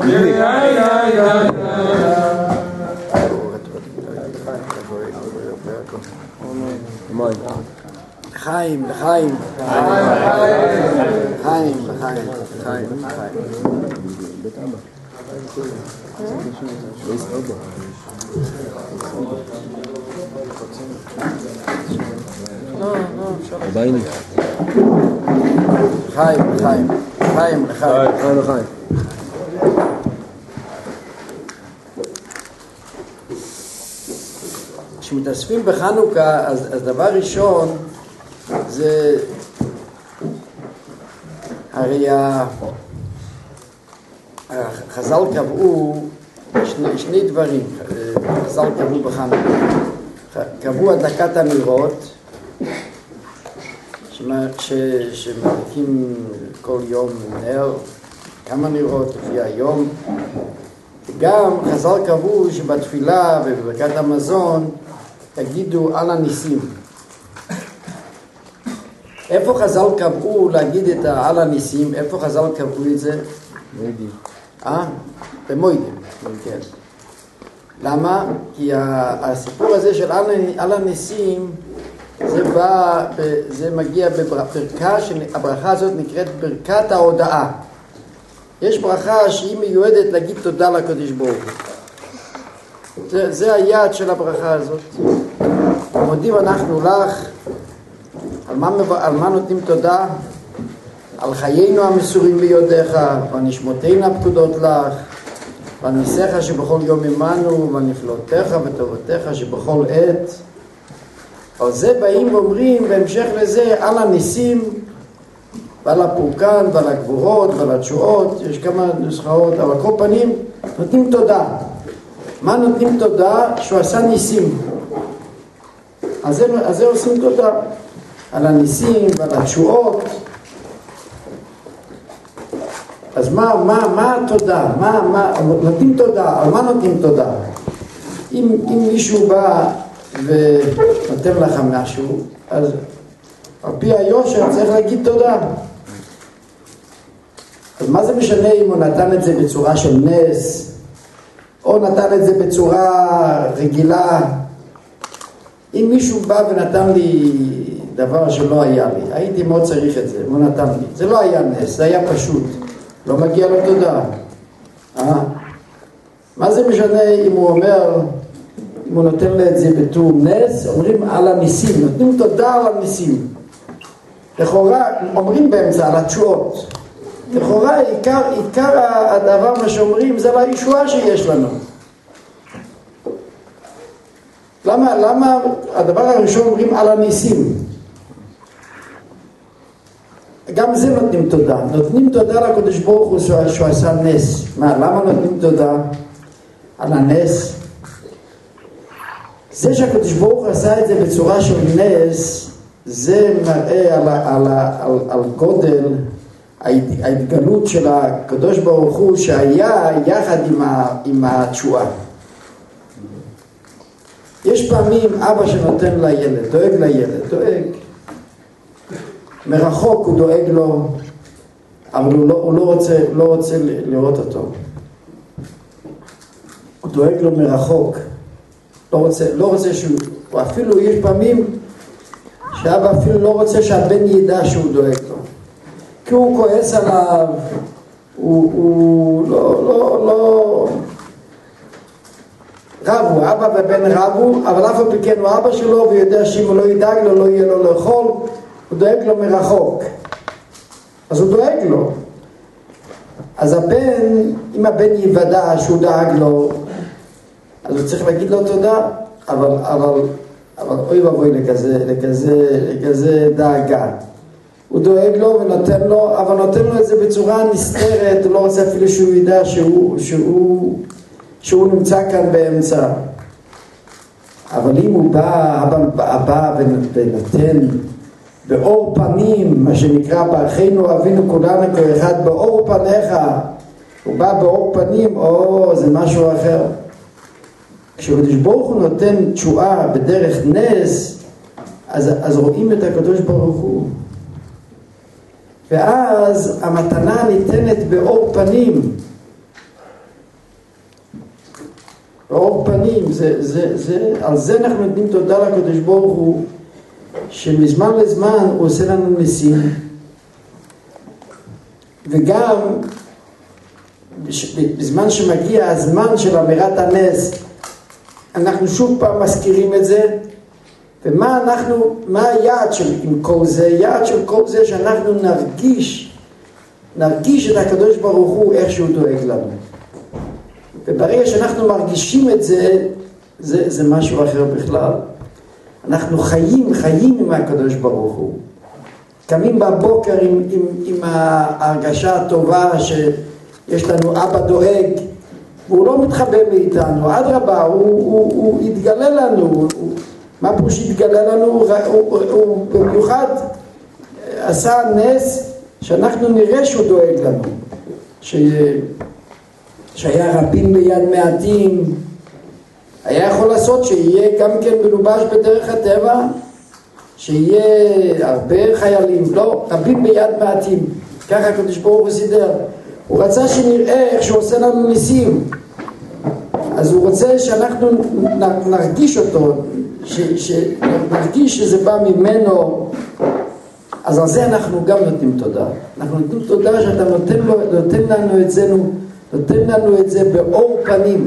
לחיים, לחיים, לחיים, לחיים, לחיים, לחיים, לחיים, לחיים, לחיים, לחיים. כשמתאספים בחנוכה, אז דבר ראשון זה הרי חז"ל קבעו שני דברים. חז"ל קבעו בחנוכה, קבעו הדלקת הנרות שמדליקים כל יום נר, כמה נרות לפי היום. גם חז"ל קבעו שבתפילה ובברכת המזון תגידו על הניסים. איפה חז"ל קבעו להגיד את על הניסים? איפה חז"ל קבעו את זה? מוידים. במוידים, כן. למה? כי הסיפור הזה של על הניסים זה מגיע בברכה, הברכה הזאת נקראת ברכת ההודעה. יש ברכה שהיא מיועדת להגיד תודה לקדוש ברוך הוא. זה היעד של הברכה הזאת. מודים אנחנו לך. על מה נותנים תודה? על חיינו המסורים בידיך, ועל נשמותינו הפקודות לך, ועל ניסיך שבכל יום עמנו, ועל נפלאותיך וטובותיך שבכל עת. על זה באים ואומרים בהמשך לזה על הניסים ועל הפורקן ועל הגבורות ועל התשועות. יש כמה נוסחאות, אבל כל פנים נותנים תודה. מה נותנים תודה? שהוא עשה ניסים. אז זה עושים תודה על הניסים ועל התשועות. אז מה התודה? נותנים תודה. על מה נותנים תודה? אם מישהו בא ונותן לך משהו, אז על פי היושר צריך להגיד תודה. אז מה זה משנה אם הוא נתן את זה בצורה של נס, או נתן את זה בצורה רגילה? אם מישהו בא ונתן לי דבר שלא היה לי, הייתי מאוד צריך את זה, הוא נתן לי, זה לא היה נס, זה היה פשוט, לא מגיע לו תודה. מה זה משנה אם הוא אומר, אם הוא נותן לי את זה בתור נס? אומרים על הניסים, נותנים תודה על הניסים. לכאורה אומרים באמצע על התשועות. לכאורה עיקר הדבר מה שאומרים זה על הישועה שיש לנו. למה הדבר הראשון אומרים על הניסים? גם זה נותנים תודה. נותנים תודה לקדוש ברוך הוא שהוא עשה נס. למה נותנים תודה על הנס? זה שהקדוש ברוך הוא עשה את זה בצורה של נס, זה מראה על גודל ההתגלות של הקדוש ברוך הוא שהיה יחד עם התשועה. יש פעמים אבא שנותן לילד, דואג לילד, דואג. מרחוק הוא דואג לו, אבל הוא לא רוצה לראות אותו. הוא דואג לו מרחוק. לא רוצה שהוא, אפילו יש פעמים שאבא אפילו לא רוצה שהבן ידע שהוא דואג לו. כי הוא כועס עליו, הוא לא רבו, אבא ובן רבו, אבל אף על פי כן הוא אבא שלו ויודע שאם הוא לא ידאג לו, לא יהיה לו לאכול, הוא דואג לו מרחוק. אז הוא דואג לו. אז הבן, אם הבן יוודע שהוא דאג לו, אז הוא צריך להגיד לו תודה, אבל אוי ואבוי לכזה דאגה. הוא דואג לו ונותן לו, אבל נותן לו את זה בצורה נסתרת, הוא לא רוצה אפילו שהוא ידע שהוא נמצא כאן באמצע. אבל אם הוא בא ונותן באור פנים, מה שנקרא ברכנו אבינו כולנו כאחד באור פניך, הוא בא באור פנים, זה משהו אחר. כשקדוש ברוך הוא נותן תשועה בדרך נס, אז רואים את הקדוש ברוך הוא. ואז המתנה ניתנת באור פנים. באור פנים, על זה אנחנו נותנים תודה לקדוש ברוך הוא, שמזמן לזמן הוא עושה לנו ניסים, וגם בזמן שמגיע הזמן של אמירת הנס, אנחנו שוב פעם מזכירים את זה, מה היעד של כל זה? יעד של כל זה שאנחנו נרגיש את הקדוש ברוך הוא איך שהוא דואג לנו. וברגע שאנחנו מרגישים את זה, זה משהו אחר בכלל. אנחנו חיים עם הקדוש ברוך הוא. קמים בבוקר עם ההרגשה הטובה שיש לנו אבא דואג, והוא לא מתחבא מאיתנו, אדרבה, הוא יתגלה לנו. מה פירוש יתגלה לנו? הוא במיוחד עשה נס שאנחנו נראה שהוא דואג לנו. שהיה רבים ביד מעטים, היה יכול לעשות שיהיה גם כן מלובש בדרך הטבע, שיהיה הרבה חיילים, לא, רבים ביד מעטים. ככה הקדוש ברוך הוא סידר. הוא רצה שנראה איך שהוא עושה לנו ניסים. אז הוא רוצה שאנחנו נרגיש אותו, שנרגיש שזה בא ממנו. אז על זה אנחנו גם נותנים תודה. אנחנו נותנים תודה שאתה נותן לנו את זה באור פנים.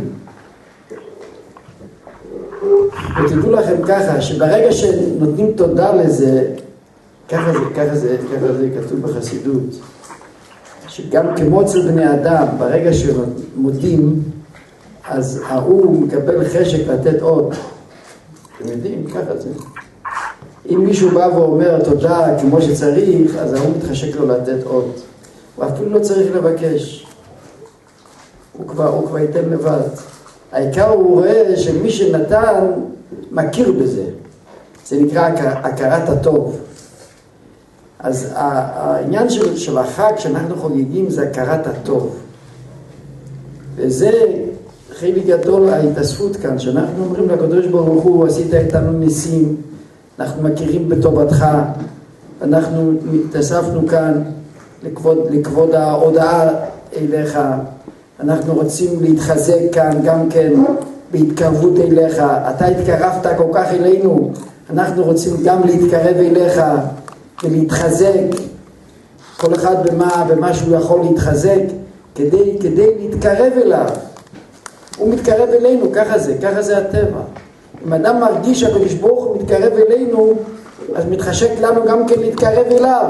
ותדעו לכם ככה, שברגע שנותנים תודה לזה, ככה זה כתוב בחסידות, שגם כמו אצל בני אדם, ברגע שמודים, אז הוא מקבל חשק לתת עוד. אתם יודעים, ככה זה. אם מישהו בא ואומר תודה כמו שצריך, אז הוא מתחשק לו לתת עוד. הוא אפילו לא צריך לבקש. הוא כבר ייתן לבד. העיקר הוא רואה שמי שנתן מכיר בזה. זה נקרא הכרת הטוב. אז העניין של החג שאנחנו חוגגים זה הכרת הטוב. וזה חלק גדול ההתאספות כאן, שאנחנו אומרים לקדוש ברוך הוא, עשית איתנו ניסים, אנחנו מכירים בטובתך, אנחנו התאספנו כאן לכבוד ההודעה אליך, אנחנו רוצים להתחזק כאן גם כן בהתקרבות אליך, אתה התקרבת כל כך אלינו, אנחנו רוצים גם להתקרב אליך ולהתחזק, כל אחד במה שהוא יכול להתחזק, כדי להתקרב אליו. הוא מתקרב אלינו, ככה זה הטבע. אם אדם מרגיש שהקדוש ברוך הוא מתקרב אלינו, אז מתחשק לנו גם כן להתקרב אליו.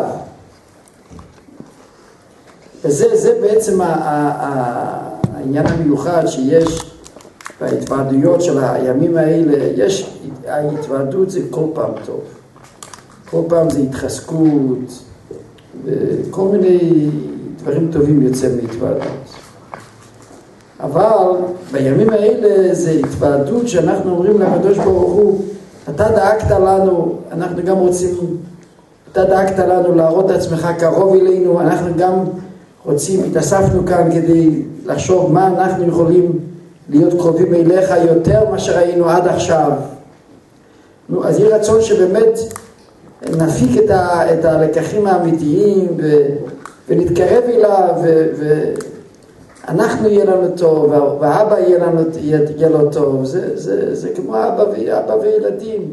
וזה בעצם העניין המיוחד שיש בהתוועדויות של הימים האלה. ההתוועדות זה כל פעם טוב. כל פעם זה התחזקות, וכל מיני דברים טובים יוצא מהתוועדות. אבל בימים האלה זה התוועדות שאנחנו אומרים לקדוש ברוך הוא, אתה דאגת לנו, אנחנו גם רוצים, אתה דאגת לנו להראות את עצמך קרוב אלינו, אנחנו גם רוצים, התאספנו כאן כדי לחשוב מה אנחנו יכולים להיות קרובים אליך יותר מה שראינו עד עכשיו. אז יהיה רצון שבאמת נפיק את הלקחים האמיתיים ונתקרב אליו אנחנו יהיה לנו טוב, והאבא יהיה לו טוב. זה כמו אבא וילדים.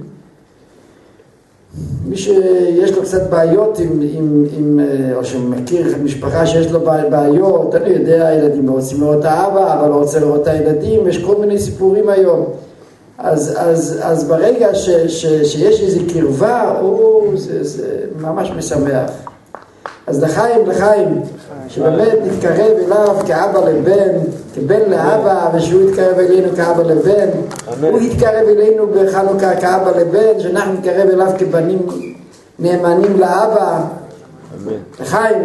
מי שיש לו קצת בעיות או שמכיר משפחה שיש לו בעיות, אני יודע, הילדים לא רוצים לראות את האבא, אבל לא רוצה לראות את הילדים, יש כל מיני סיפורים היום. אז ברגע שיש איזו קרבה, זה ממש משמח. אז לחיים, שבאמת נתקרב אליו כאבא לבן, כבן לאבא, ושהוא יתקרב אלינו כאבא לבן. הוא יתקרב אלינו בחנוכה כאבא לבן, שאנחנו נתקרב אליו כבנים נאמנים לאבא. לחיים.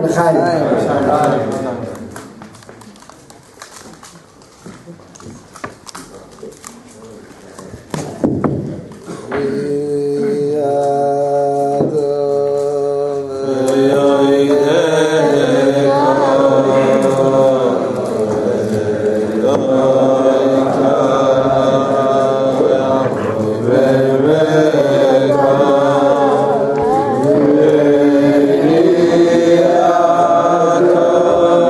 Yeah.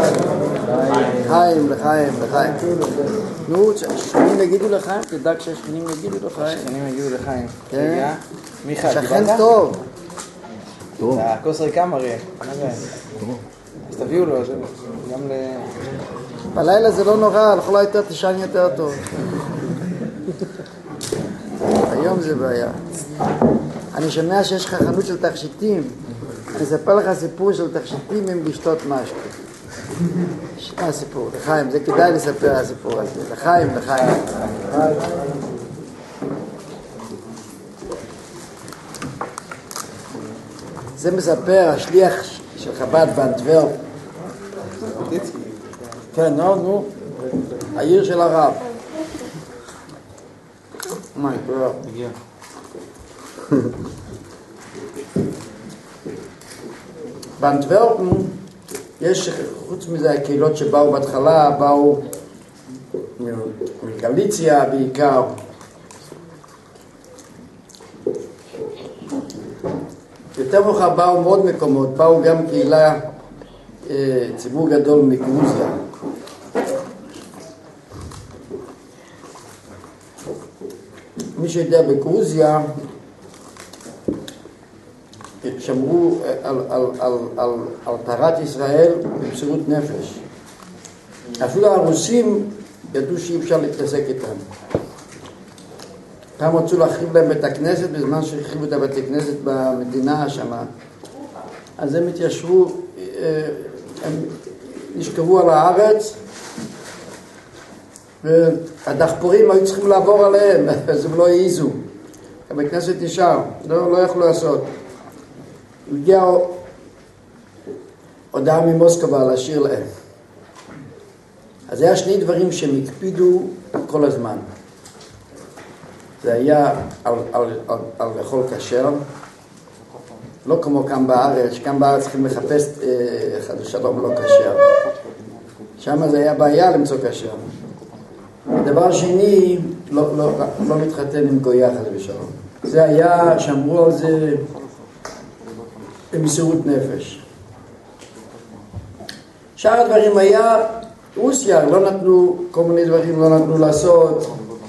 לחיים, לחיים, לחיים. נו, שכנים יגידו לחיים, תדאג שהשכנים יגידו לחיים. שכנים יגידו לחיים. כן. מיכה, דיברת? שכן טוב. הכוס ריקה מראה. אז תביאו לו, גם ל... בלילה זה לא נורא, לכל היותר תישן יותר טוב. היום זה בעיה. אני שומע שיש לך חנות של תכשיטים. אני אספר לך סיפור של תכשיטים עם לשתות משהו. שנה סיפור, לחיים, זה כדאי לספר הסיפור הזה. לחיים, לחיים. זה מספר השליח של חב"ד באנטוורפ. כן, נו, העיר של הרב. מיי גוד. באנטוורפן יש, חוץ מזה הקהילות שבאו בהתחלה, באו מגליציה בעיקר. יותר מאוחר באו מאוד מקומות, באו גם קהילה, ציבור גדול מגרוזיה. מי שיודע, בגרוזיה שמרו על טהרת ישראל במסירות נפש. אפילו הרוסים ידעו שאי אפשר להתעסק איתם. פעם רצו להחריב להם בית הכנסת, בזמן שהחריבו את הבית הכנסת במדינה שם. אז הם התיישבו, הם נשכבו על הארץ, והדחפורים היו צריכים לעבור עליהם, אז הם לא העיזו. הבית הכנסת נשאר, לא יכלו לעשות. הגיעה הודעה ממוסקבה להשאיר להם. אז היה שני דברים שהם הקפידו כל הזמן. זה היה על לאכול כשר, לא כמו כאן בארץ, כאן בארץ צריכים לחפש חד ושלום לא כשר. שם זה היה בעיה למצוא כשר. דבר שני, לא מתחתן עם גויה חד ושלום. זה היה, שאמרו על זה במסירות נפש. שאר הדברים היה, רוסיה, לא נתנו, כל מיני דברים לא נתנו לעשות.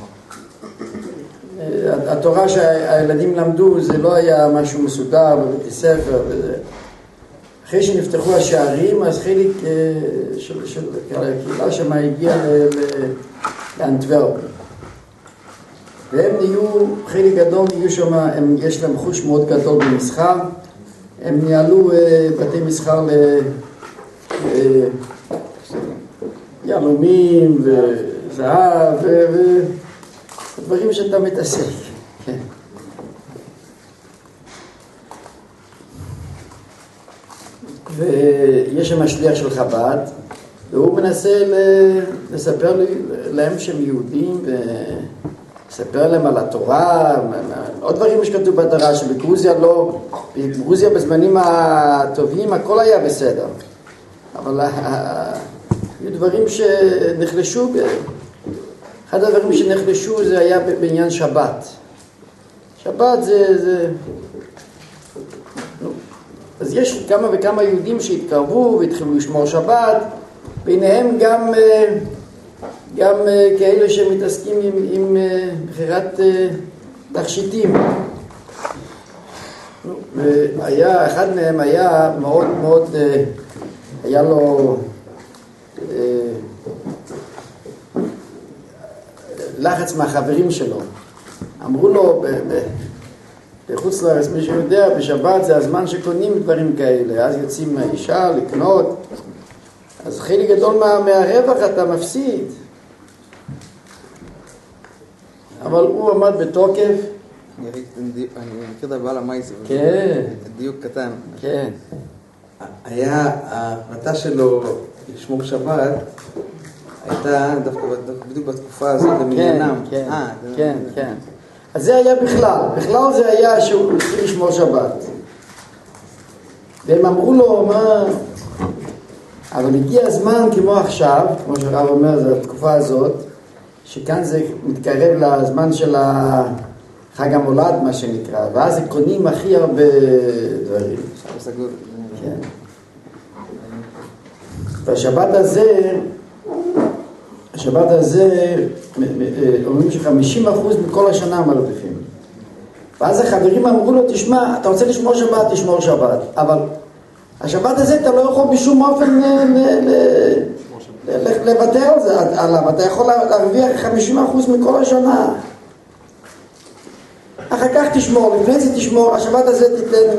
התורה שהילדים למדו זה לא היה משהו מסודר בבית הספר. אחרי שנפתחו השערים, אז חלק של הקהילה שמה הגיע לאנטוורפ. והם נהיו, חלק גדול נהיו שם, יש להם חוש מאוד גדול במסחר. הם ניהלו בתי מסחר יהלומים וזהב ודברים שאתה מתעסק. כן. ויש שם השליח של חב"ד, והוא מנסה לספר להם שהם יהודים ולספר להם על התורה, עוד דברים שכתוב בתורה, שבגרוזיה לא, בגרוזיה בזמנים הטובים הכל היה בסדר, אבל היו דברים שנחלשו, אחד הדברים שנחלשו זה היה בעניין שבת. שבת זה אז יש כמה וכמה יהודים שהתקרבו והתחילו לשמור שבת, ביניהם גם כאלה שמתעסקים עם בחירת תכשיטים. והיה, אחד מהם היה מאוד מאוד, היה לו לחץ מהחברים שלו. אמרו לו, בחוץ לארץ, מי שיודע, בשבת זה הזמן שקונים דברים כאלה, אז יוצאים מהאישה לקנות, אז חלק גדול מהרווח אתה מפסיד. אבל הוא עמד בתוקף. אני מכיר דבר למייס, כן. דיוק קטן. כן. היה, ההחלטה שלו לשמור שבת, הייתה דווקא בדיוק בתקופה הזאת למניינם. כן, כן, כן. אז זה היה בכלל זה היה שהוא התחיל לשמור שבת. והם אמרו לו, מה? אבל הגיע הזמן כמו עכשיו, כמו שהרב אומר, זו התקופה הזאת, שכאן זה מתקרב לזמן של חג המולד, מה שנקרא, ואז הם קונים הכי הרבה דברים. סגור. כן. והשבת הזה, אומרים ש50% מכל השנה מרוויחים. ואז החברים אמרו לו, תשמע, אתה רוצה לשמור שבת, תשמור שבת. אבל השבת הזה אתה לא יכול בשום אופן לוותר על זה, עליו. אתה יכול להרוויח 50% מכל השנה. אחר כך תשמור, לפני זה תשמור, השבת הזה תיתן...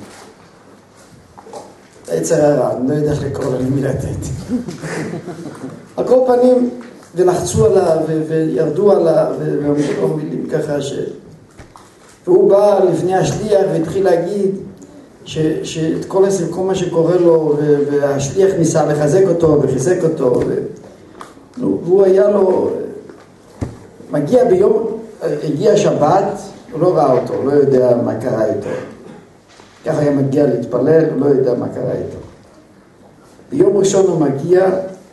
יצר הרע, אני לא יודע איך לקרוא למי לתת. על כל פנים, ולחצו עליו, וירדו עליו, ואומרים מילים ככה ש... והוא בא לפני השליח והתחיל להגיד שאת כל מה שקורה לו, והשליח ניסה לחזק אותו וחיזק אותו, והוא היה לו... הגיע שבת, הוא לא ראה אותו, הוא לא יודע מה קרה איתו. ככה היה מגיע להתפלל, הוא לא יודע מה קרה איתו. ביום ראשון הוא מגיע,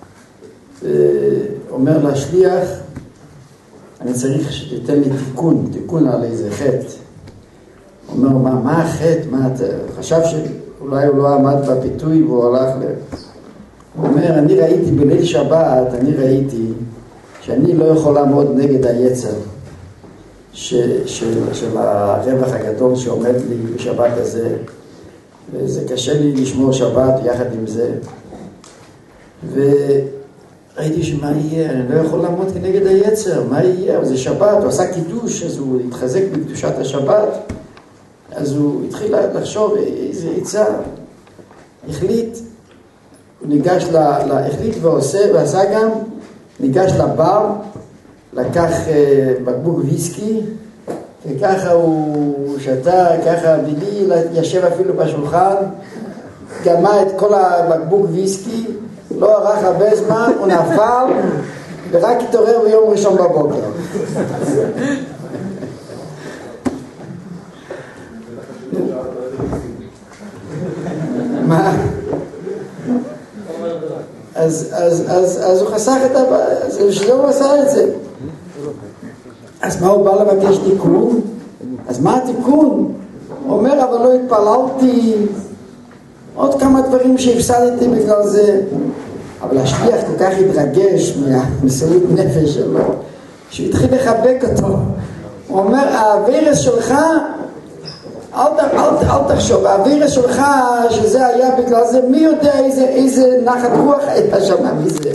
אומר לשליח, אני צריך שתיתן לי תיקון על איזה חטא. הוא אומר, מה החטא? חשב שאולי הוא לא עמד בפיתוי והוא הלך הוא אומר, אני ראיתי בליל שבת, שאני לא יכול לעמוד נגד היצר של הרווח הגדול שעומד לי בשבת הזה, וזה קשה לי לשמור שבת יחד עם זה, וראיתי שמה יהיה, אני לא יכול לעמוד כנגד היצר, מה יהיה? זה שבת, הוא עשה קידוש, אז הוא התחזק בקדושת השבת, אז הוא התחיל לחשוב איזה עצה, החליט, הוא ניגש החליט ועשה גם, ניגש לבר, לקח בקבוק ויסקי, וככה הוא שתה, ככה בלי ישב אפילו בשולחן, גמה את כל הבקבוק ויסקי, לא ערך הרבה זמן, הוא נפל, ורק התעורר ביום ראשון בבוקר. מה? אז הוא חסך את שלא הוא עשה את זה. אז מה הוא בא לבקש תיקון? אז מה התיקון? הוא אומר, אבל לא התפללתי, עוד כמה דברים שהפסדתי בגלל זה. אבל השליח כל כך התרגש מהמסירות נפש שלו, שהוא התחיל לחבק אותו. הוא אומר, הווירס שלך, אל תחשוב, הווירס שלך שזה היה בגלל זה, מי יודע איזה נחת רוח הייתה שם מזה.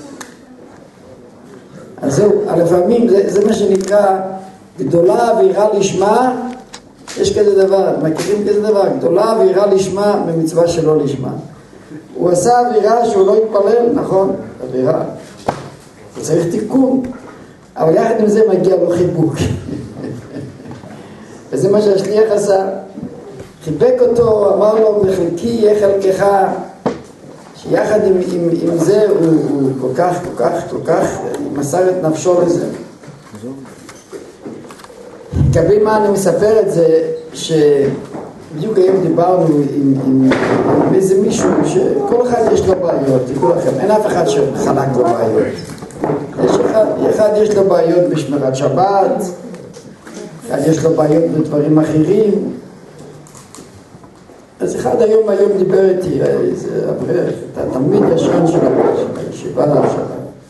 אז זהו, לפעמים זה מה שנקרא גדולה ויראה לשמה, יש כזה דבר, מכירים כזה דבר, גדולה ויראה לשמה במצווה שלא לשמה. הוא עשה אווירה שהוא לא התפלל, נכון, אווירה, הוא צריך תיקון, אבל יחד עם זה מגיע לו חיבוק. וזה מה שהשליח עשה, חיבק אותו, אמר לו, בחלקי יהיה חלקך, שיחד עם זה הוא כל כך מסר את נפשו לזה. כבי מה אני מספר את זה, שבדיוק היום דיברנו עם איזה מישהו שכל אחד יש לו בעיות, תקראו לכם, אין אף אחד שחלק לו בעיות. אחד יש לו בעיות בשמירת שבת, אחד יש לו בעיות בדברים אחרים. אז אחד היום דיבר איתי, איזה אברך, התלמיד ישן של הישיבה שלה.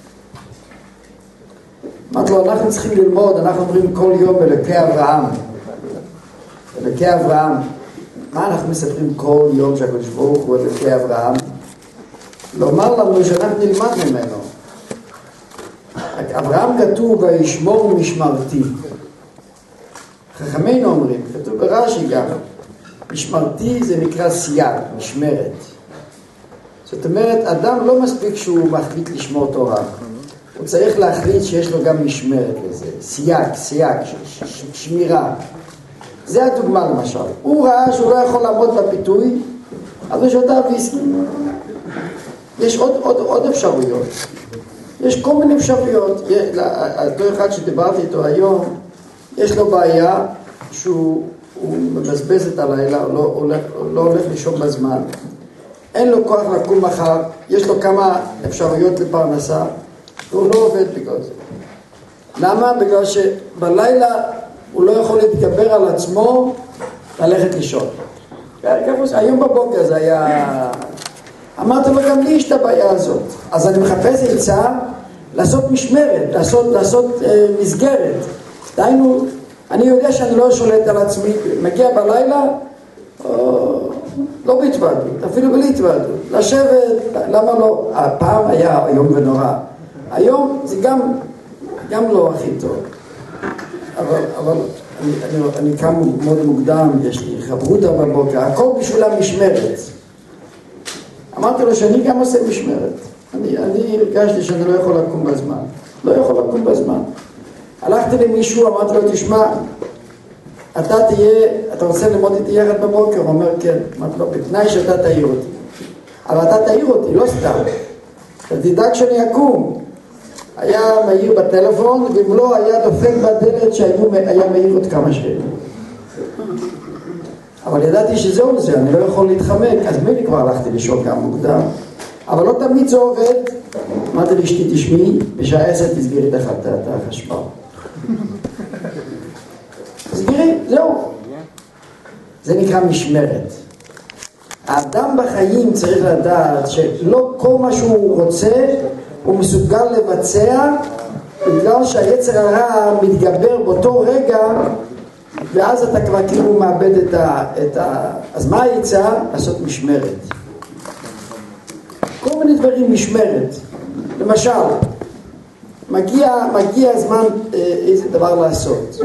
אמרתי לו, אנחנו צריכים ללמוד, אנחנו אומרים כל יום אלוקי אברהם. אלוקי אברהם. מה אנחנו מספרים כל יום שהקדוש ברוך הוא אלוקי אברהם? לומר לנו שאנחנו נלמד ממנו. אברהם כתוב, וישמור משמרתי. חכמינו אומרים, כתוב ברש"י גם, משמרתי זה נקרא סייג, משמרת. זאת אומרת, אדם לא מספיק שהוא מחליט לשמור תורה. הוא צריך להחליט שיש לו גם משמרת לזה. סייג, שמירה. זה הדוגמה למשל. הוא ראה שהוא לא יכול לעמוד בפיתוי, אז הוא שותה ויסקי. יש עוד אפשרויות. יש כל מיני אפשרויות. אותו אחד שדיברתי איתו היום, יש לו בעיה שהוא מבזבז את הלילה, הוא לא הולך לישון בזמן. אין לו כוח לקום מחר, יש לו כמה אפשרויות לפרנסה, והוא לא עובד בגלל זה. למה? בגלל שבלילה הוא לא יכול להתגבר על עצמו ללכת לישון. היום בבוקר זה היה אמרתי לו, גם לי יש את הבעיה הזאת. אז אני מחפש עצה לעשות משמרת, לעשות מסגרת. דהיינו, אני יודע שאני לא שולט על עצמי, מגיע בלילה, לא בהתוועדות, אפילו בלי התוועדות. לשבת, למה לא? הפעם היה איום ונורא. היום זה גם לא הכי טוב. אבל אני קם מאוד מוקדם, יש לי חברותא בבוקר, הכל בשביל המשמרת. אמרתי לו שאני גם עושה משמרת. אני הרגשתי שאני לא יכול לקום בזמן. לא יכול לקום בזמן. הלכתי למישהו, אמרתי לו, תשמע, אתה רוצה ללמוד איתי יחד בבוקר? הוא אומר, כן. אמרתי לו, בתנאי שאתה תעיר אותי. אבל אתה תעיר אותי, לא סתם. אתה תדאג שאני אקום. היה מעיר בטלפון, ואם לא היה דופק בדלת שהיה מעיר עוד כמה שנים. אבל ידעתי שזהו זה, אני לא יכול להתחמק, אז מי כבר הלכתי לישון גם מוקדם. אבל לא תמיד זה עובד. אמרתי לאשתי, תשמעי, בשעה 10 תסגרי את החשמל. תסגרי, זהו. זה נקרא משמרת. האדם בחיים צריך לדעת שלא כל מה שהוא רוצה הוא מסוגל לבצע, בגלל שהיצר הרע מתגבר באותו רגע, ואז אתה כבר כאילו מאבד את ה... אז מה היצע? לעשות משמרת. כל מיני דברים משמרת. למשל, מגיע הזמן איזה דבר לעשות.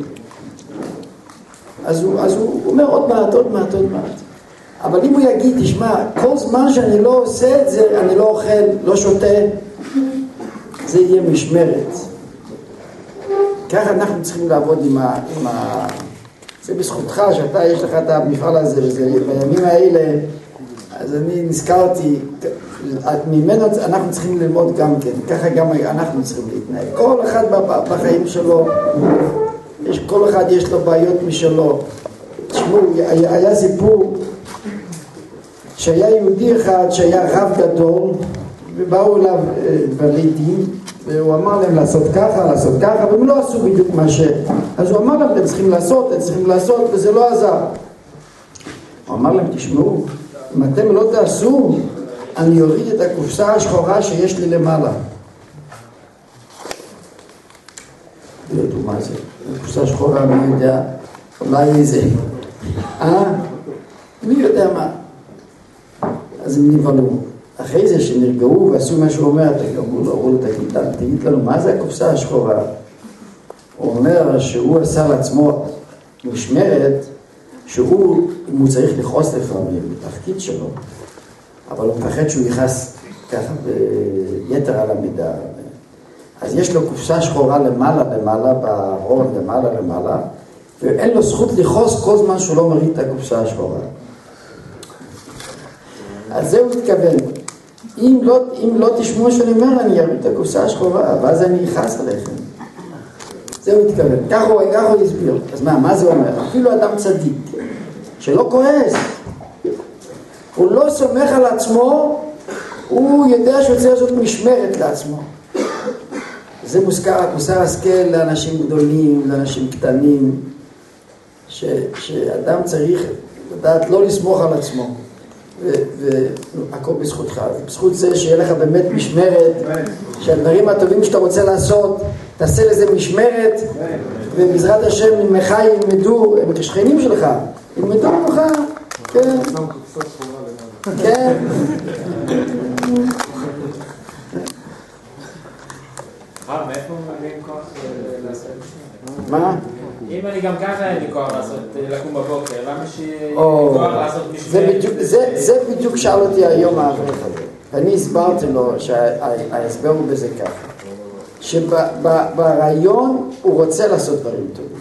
אז הוא אומר עוד מעט. אבל אם הוא יגיד, תשמע, כל זמן שאני לא עושה את זה, אני לא אוכל, לא שותה, זה יהיה משמרת. ככה אנחנו צריכים לעבוד עם זה בזכותך, שאתה יש לך את המפעל הזה, בימים האלה, אז אני נזכרתי, ממנו אנחנו צריכים ללמוד גם כן, ככה גם אנחנו צריכים להתנהג. כל אחד בחיים שלו, כל אחד יש לו בעיות משלו. תשמעו, היה סיפור שהיה יהודי אחד שהיה רב גדול, ובאו אליו בלידים, והוא אמר להם לעשות ככה, והם לא עשו בדיוק מה ש... אז הוא אמר להם, אתם צריכים לעשות, וזה לא עזר. הוא אמר להם, תשמעו, אם אתם לא תעשו, אני אוריד את הקופסה השחורה שיש לי למעלה. תראו מה זה, קופסה שחורה, מי יודע, אולי איזה, מי יודע מה. אז הם נבהלו. אחרי זה שנרגעו ועשו מה שהוא אומר, אמרו לו, תגיד לנו, מה זה הקופסה השחורה? הוא אומר שהוא עשה לעצמו משמרת, שהוא צריך לכעוס לפעמים בתפקיד שלו, אבל הוא מפחד שהוא יכעס ככה ביתר על המידה. אז יש לו קופסה שחורה למעלה, בארון, למעלה, ואין לו זכות לכעוס כל זמן שהוא לא מריד את הקופסה השחורה. אז זה הוא התכוון. אם לא תשמעו שאני אומר, אני אריד את הקופסה השחורה, ואז אני יכעס עליכם. זה הוא התכוון. ככה הוא הסביר. אז מה זה אומר? אפילו אדם צדיק, שלא כועס, הוא לא סומך על עצמו, הוא יודע שהוא צריך לעשות משמרת לעצמו. זה מוסר השכל לאנשים גדולים, לאנשים קטנים, שאדם צריך לדעת לא לסמוך על עצמו. והכל בזכותך, בזכות זה שיהיה לך באמת משמרת, שהדברים הטובים שאתה רוצה לעשות, תעשה לזה משמרת, ובעזרת השם ממך ילמדו, הם כשכנים שלך, ילמדו ממך, כן, כן. מאיפה מביאים כוח לעשות? מה? אם אני גם ככה אין לי כוח לקום בבוקר, למה שיהיה כוח לעשות משמרת? זה בדיוק שאל אותי היום האברך הזה. ואני הסברתי לו שההסבר הוא בזה ככה. שברעיון הוא רוצה לעשות דברים טובים.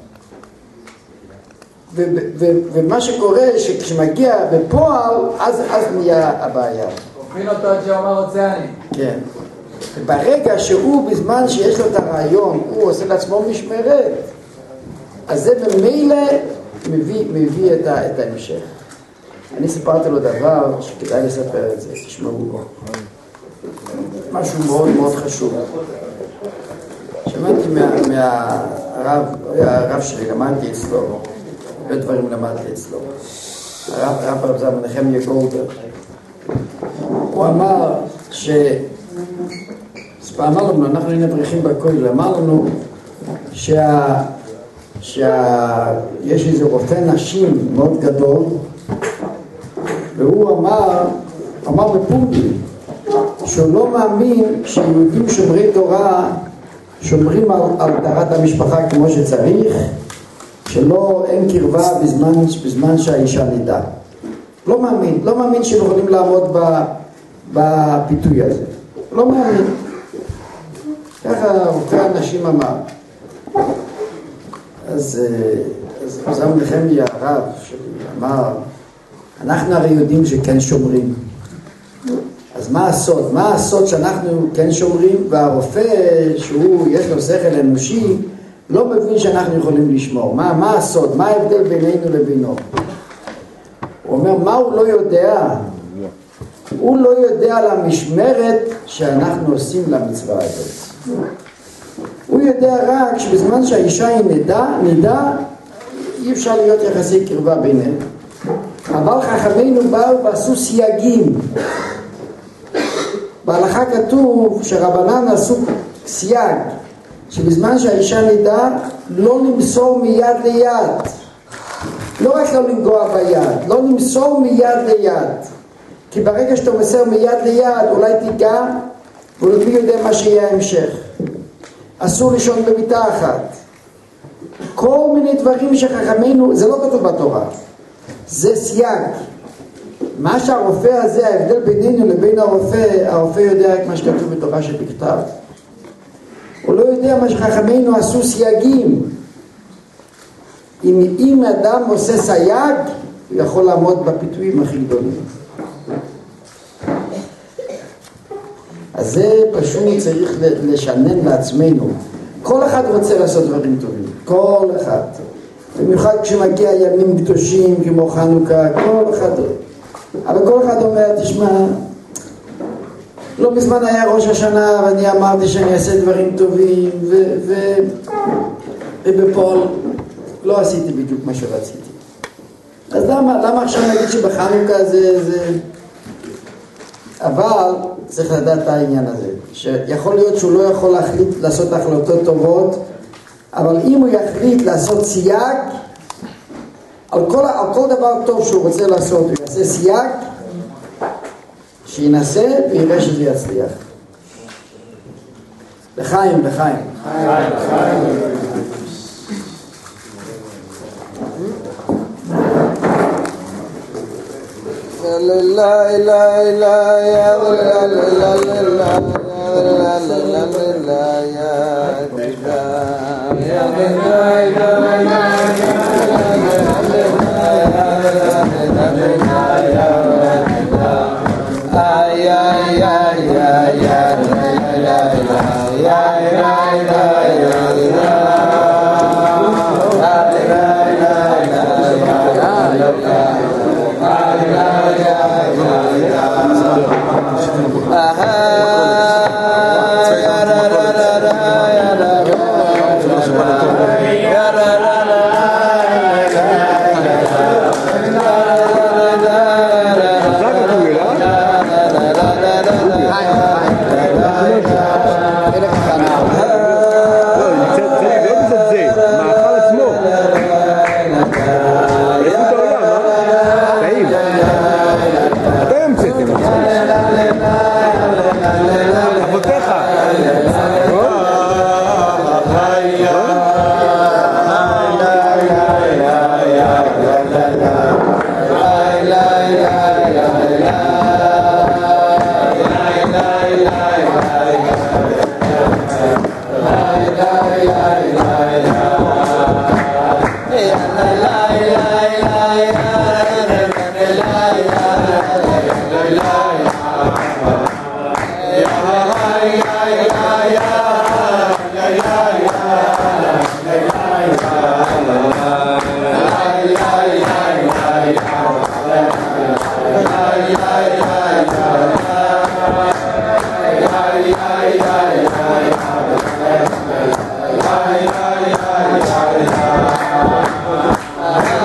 ומה שקורה שכשמגיע בפועל, אז נהיה הבעיה. הופיל אותו עד שאומר רוצה אני. כן. וברגע שהוא בזמן שיש לו את הרעיון, הוא עושה לעצמו משמרת, אז זה במילא מביא את ההמשך. אני סיפרתי לו דבר שכדאי לספר את זה, תשמעו בו. משהו מאוד מאוד חשוב. שמעתי מהרב שלי, למדתי אצלו, הרבה דברים למדתי אצלו. הרב זמן נחמיה גולדברג. הוא אמר אמר לנו, אנחנו היינו אברכים בכולל, אמר לנו שיש איזה רופא נשים מאוד גדול, והוא אמר בפומבי שהוא לא מאמין שיהודים שומרי תורה שומרים על טהרת המשפחה כמו שצריך, שלא אין קרבה בזמן שהאישה נידה. לא מאמין שהם יכולים לעמוד בפיתוי הזה. לא מאמין. ככה רופא הנשים אמר. אז זם נחמיה הרב שאמר, אנחנו הרי יודעים שכן שומרים. אז מה הסוד? מה הסוד שאנחנו כן שומרים, והרופא שהוא יש לו שכל אנושי לא מבין שאנחנו יכולים לשמור? מה הסוד? מה ההבדל בינינו לבינו? הוא אומר, מה הוא לא יודע? הוא לא יודע על המשמרת שאנחנו עושים למצווה הזאת. הוא יודע רק שבזמן שהאישה היא נידה, אי אפשר להיות יחסי קרבה ביניהם. אבל חכמינו באו ועשו סייגים. בהלכה כתוב שרבנן עשו סייג, שבזמן שהאישה נידה לא למסור מיד ליד. לא רק לא לנגוע ביד, לא למסור מיד ליד. כי ברגע שאתה מסר מיד ליד, אולי תיגע, ולמי יודע מה שיהיה ההמשך. אסור לישון במיטה אחת. כל מיני דברים שחכמינו, זה לא כתוב בתורה. זה סייג. מה שהרופא הזה, ההבדל בינינו לבין הרופא יודע רק מה שכתוב בתורה שבכתב. הוא לא יודע מה שחכמינו עשו סייגים. אם אדם עושה סייג, הוא יכול לעמוד בפיתויים הכי גדולים. אז זה פשוט צריך לשנן לעצמנו. כל אחד רוצה לעשות דברים טובים. כל אחד. במיוחד כשמגיע ימים קדושים כמו חנוכה, כל אחד. אבל כל אחד אומר, תשמע, לא מזמן היה ראש השנה ואני אמרתי שאני אעשה דברים טובים ובפועל לא עשיתי בדיוק מה שרציתי. אז למה עכשיו נגיד שבחנוכה זה... אבל צריך לדעת את העניין הזה, שיכול להיות שהוא לא יכול להחליט לעשות החלטות טובות, אבל אם הוא יחליט לעשות סייג, על כל דבר טוב שהוא רוצה לעשות, הוא יעשה סייג, שינסה ויראה שזה יצליח. לחיים.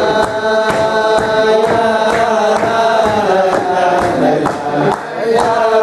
Yeah.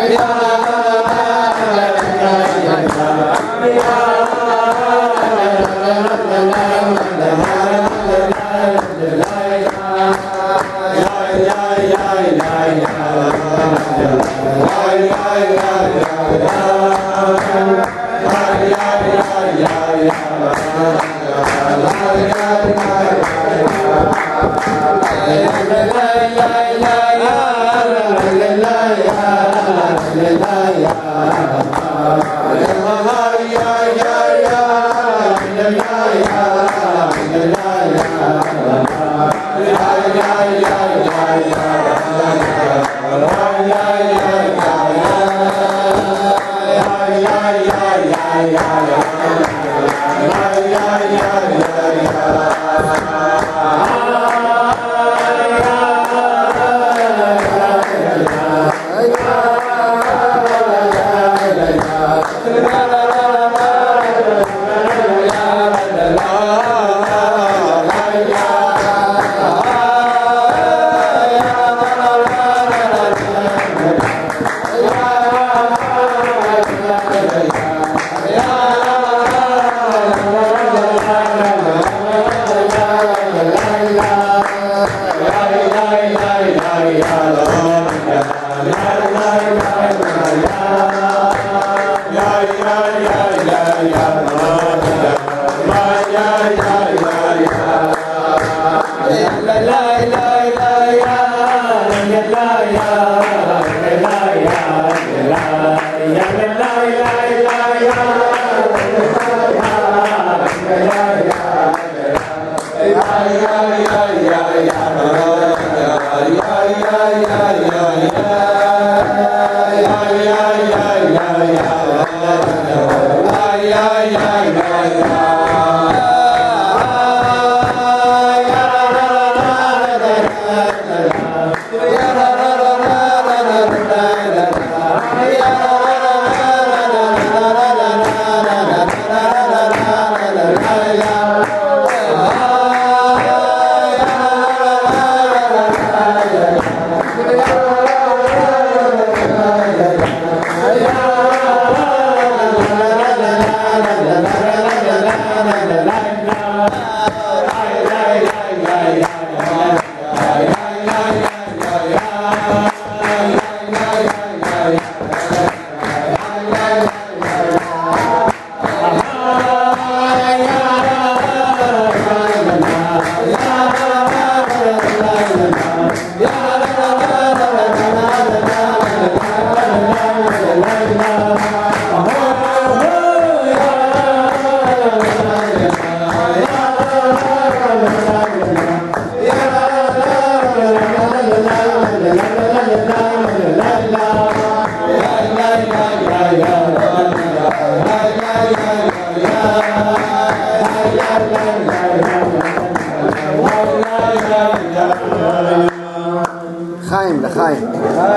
לחיים.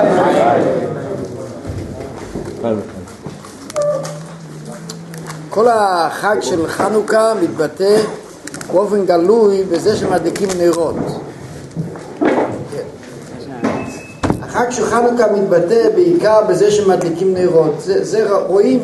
כל החג של חנוכה מתבטא באופן גלוי בזה שמדליקים נרות. החג של חנוכה מתבטא בעיקר בזה שמדליקים נרות. זה רואים.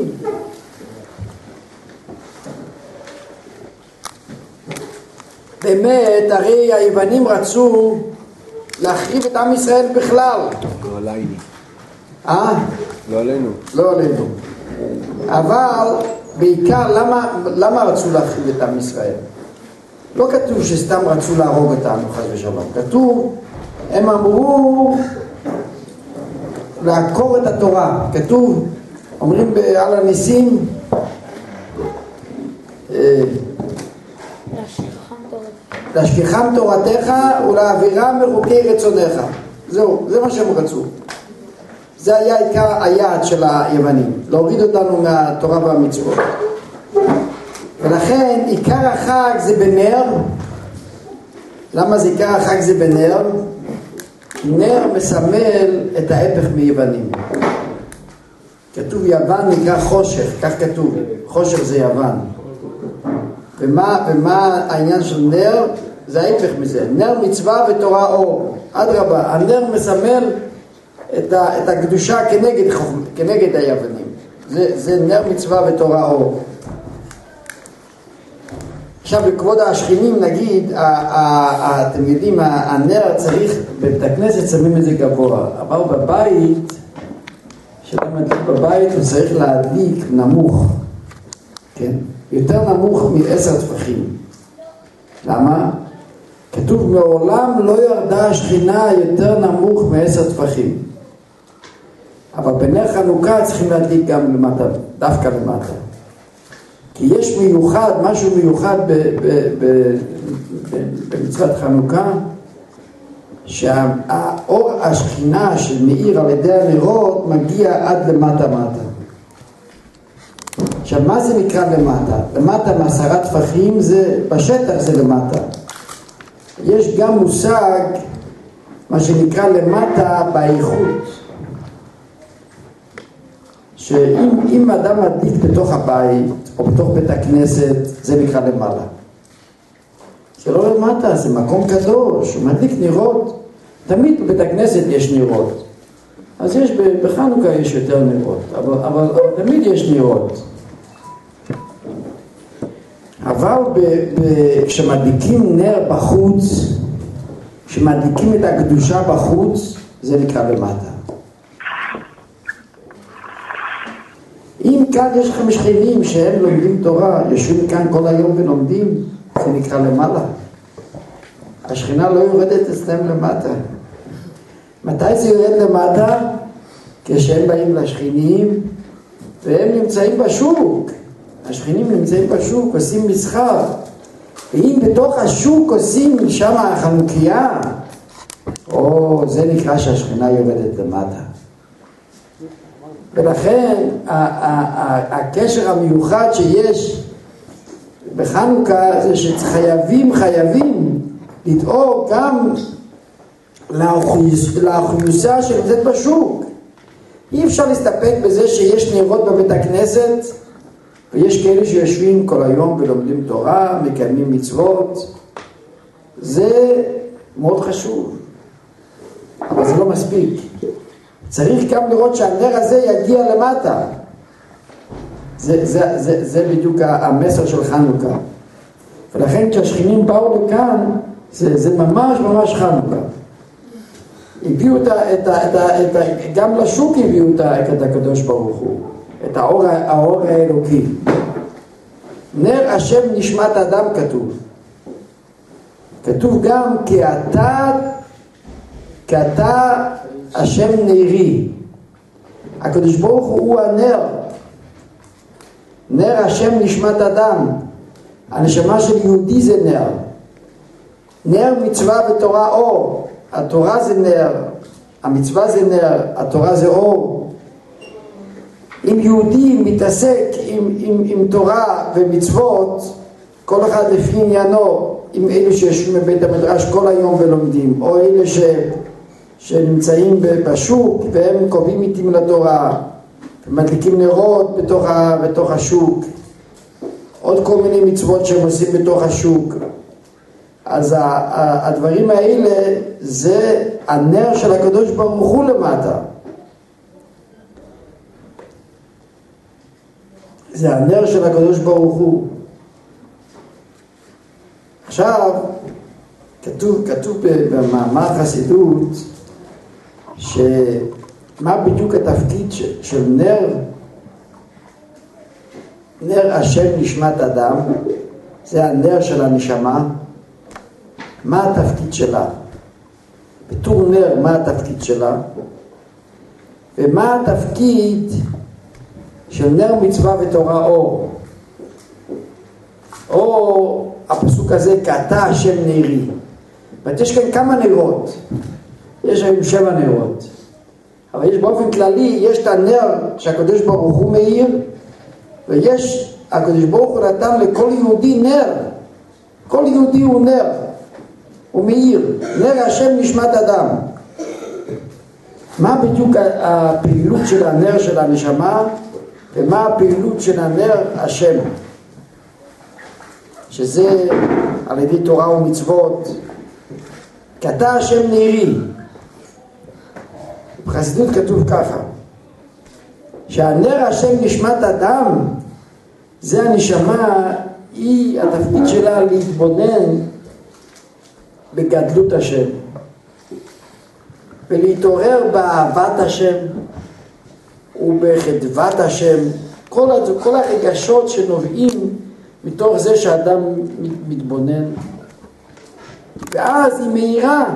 באמת, הרי היוונים רצו להחריב את עם ישראל בכלל. לא עלינו. לא עלינו. לא עלינו. אבל בעיקר למה רצו להחריב את עם ישראל? לא כתוב שסתם רצו להרוג אותנו חס ושלום. כתוב, הם אמרו לעקור את התורה. כתוב, אומרים על הניסים, להשכיחם תורתך ולהעבירם מחוקי רצונך. זהו, זה מה שהם רצו. זה היה עיקר היעד של היוונים, להוריד אותנו מהתורה והמצוות. ולכן עיקר החג זה בנר. למה זה עיקר החג זה בנר? נר מסמל את ההפך מיוונים. כתוב יוון נקרא חושך, כך כתוב, חושך זה יוון. ומה העניין של נר? זה ההפך מזה. נר מצווה ותורה אור. אדרבה, הנר מסמל את הקדושה כנגד היוונים. זה נר מצווה ותורה אור. עכשיו בכבוד השכינים נגיד, אתם יודעים, הנר צריך, בבית הכנסת שמים את זה גבוה, אבל בבית, כשאתה מדליק בבית הוא צריך להדליק נמוך, כן? יותר נמוך מ10 טפחים. למה? כתוב מעולם לא ירדה השכינה יותר נמוך מ10 טפחים. אבל בנר חנוכה צריכים להדליק גם למטה, דווקא למטה. כי יש מיוחד, משהו מיוחד במצוות חנוכה, שהאור השכינה שמאיר על ידי הנרות מגיע עד למטה מטה. עכשיו מה זה נקרא למטה? למטה מ10 טפחים זה, בשטח זה למטה. יש גם מושג, מה שנקרא למטה באיכות. שאם אדם מדליק בתוך הבית או בתוך בית הכנסת, זה נקרא למעלה. זה לא למטה, זה מקום קדוש, הוא מדליק נרות. תמיד בבית הכנסת יש נרות. אז יש, בחנוכה יש יותר נרות, אבל תמיד יש נרות. אבל כשמדליקים נר בחוץ, כשמדליקים את הקדושה בחוץ, זה נקרא למטה. אם כאן יש לכם שכנים שהם לומדים תורה, יושבים כאן כל היום ולומדים, זה נקרא למעלה. השכינה לא יורדת אצלם למטה. מתי זה יורד למטה? כשהם באים לשכנים והם נמצאים בשוק. השכנים נמצאים בשוק, עושים מסחר. ואם בתוך השוק עושים שם החנוכיה, זה נקרא שהשכינה יורדת למטה. ולכן הקשר המיוחד שיש בחנוכה זה שחייבים לדאוג גם לאוכלוסייה שנמצאת בשוק. אי אפשר להסתפק בזה שיש נרות בבית הכנסת ויש כאלה שיושבים כל היום ולומדים תורה, מקיימים מצוות. זה מאוד חשוב, אבל זה לא מספיק. צריך גם לראות שהנר הזה יגיע למטה. זה בדיוק המסר של חנוכה. ולכן כשהשכנים באו לכאן, זה ממש חנוכה. הביאו גם לשוק הביאו את הקדוש ברוך הוא, את האור האלוקי. נר השם נשמת אדם כתוב גם כי אתה השם נרי. הקדוש ברוך הוא הנר. נר השם נשמת אדם. הנשמה של יהודי זה נר. נר מצווה ותורה אור. התורה זה נר, המצווה זה נר, התורה זה אור. אם יהודי מתעסק עם תורה ומצוות, כל אחד לפי עניינו, עם אלה שיושבים בבית המדרש כל היום ולומדים, או אלה שנמצאים בשוק והם קובעים עיתים לתורה, מדליקים נרות בתוך השוק, עוד כל מיני מצוות שהם עושים בתוך השוק. אז הדברים האלה זה הנר של הקדוש ברוך הוא למטה. זה הנר של הקדוש ברוך הוא. עכשיו כתוב במאמר חסידות שמה בדיוק התפקיד של נר השם נשמת אדם, זה הנר של הנשמה. מה התפקיד שלה? בתור נר, מה התפקיד שלה? ומה התפקיד של נר מצווה ותורה אור? או הפסוק הזה, כי אתה השם נרי. יש כאן כמה נרות. יש היום 7 נרות. אבל יש באופן כללי, יש את הנר שהקדוש ברוך הוא מאיר, ויש, הקדוש ברוך הוא נתן לכל יהודי נר. כל יהודי הוא נר. הוא מאיר. נר השם נשמת אדם. מה בדיוק הפעילות של הנר של הנשמה, ומה הפעילות של הנר השם? שזה על ידי תורה ומצוות. כי אתה השם נרי. בחסידות כתוב ככה, שהנר השם נשמת אדם, זה הנשמה, היא התפקיד שלה להתבונן בגדלות השם ולהתעורר באהבת השם ובחדוות השם, כל הרגשות שנובעים מתוך זה שאדם מתבונן, ואז היא מהירה.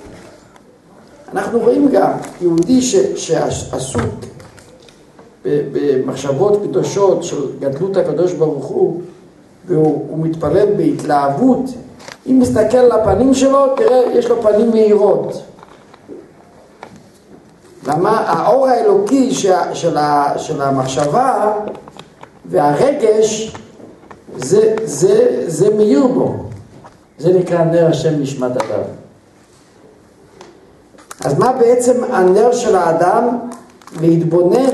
אנחנו רואים גם יהודי שעסוק במחשבות קדושות של גדלות הקדוש ברוך הוא, והוא מתפלל בהתלהבות, אם מסתכל על הפנים שלו, תראה, יש לו פנים מהירות. למה? האור האלוקי של המחשבה והרגש, זה מאיר בו. זה נקרא נר השם נשמת אדם. אז מה בעצם הנר של האדם? להתבונן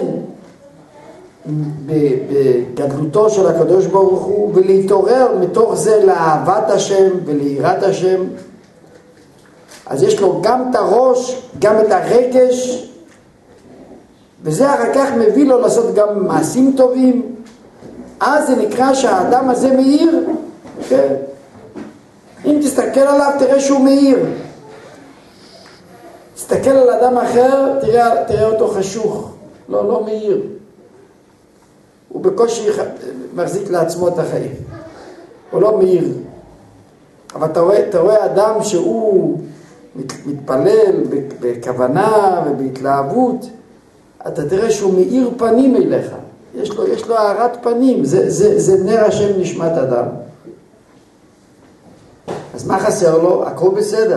בגדלותו של הקדוש ברוך הוא ולהתעורר מתוך זה לאהבת השם וליראת השם. אז יש לו גם את הראש, גם את הרגש, וזה אחר כך מביא לו לעשות גם מעשים טובים. אז זה נקרא שהאדם הזה מאיר. כן? אם תסתכל עליו תראה שהוא מאיר. תסתכל על אדם אחר, תראה אותו חשוך, לא מאיר. הוא בקושי מחזיק לעצמו את החיים, הוא לא מאיר. אבל אתה רואה אדם שהוא מתפלל בכוונה ובהתלהבות, אתה תראה שהוא מאיר פנים אליך, יש לו הארת פנים. זה נר השם נשמת אדם. אז מה חסר לו? הכל בסדר.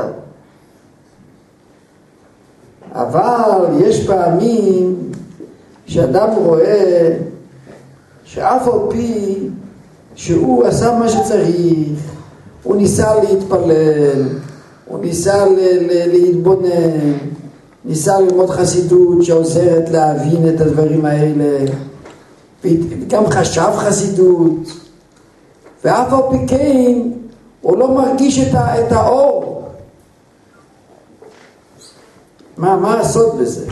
אבל יש פעמים שאדם רואה שאף על פי שהוא עשה מה שצריך, הוא ניסה להתפלל, הוא ניסה להתבונן, ניסה ללמוד חסידות שעוזרת להבין את הדברים האלה, וגם חשב חסידות, ואף על פי כן הוא לא מרגיש את האור. מה הסוד בזה?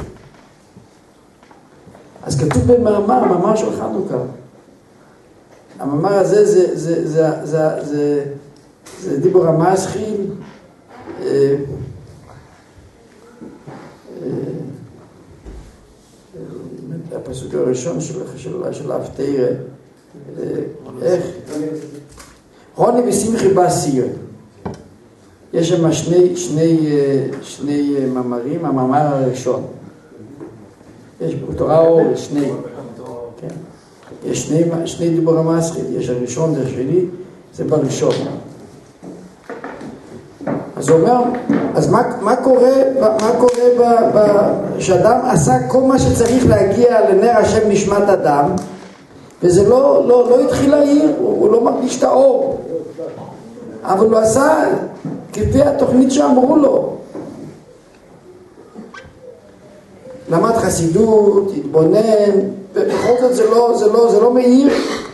אז כתוב במאמר של חנוכה. המאמר הזה זה דיבור המסחיל, הפסוק הראשון של ההפטרה, איך? רוני ושמחי בסיר. יש שם שני מאמרים. המאמר הראשון, יש בתורה אור, שני, כן. יש שני דיבור המסחיל, יש הראשון והשני, זה בראשון. אז הוא אומר, אז מה קורה שאדם עשה כל מה שצריך להגיע לנר השם נשמת אדם, וזה לא התחיל להעיר, הוא לא מרגיש את האור, אבל הוא עשה כפי התוכנית שאמרו לו. למד חסידות, התבונן, ובכל זאת זה לא מאיר.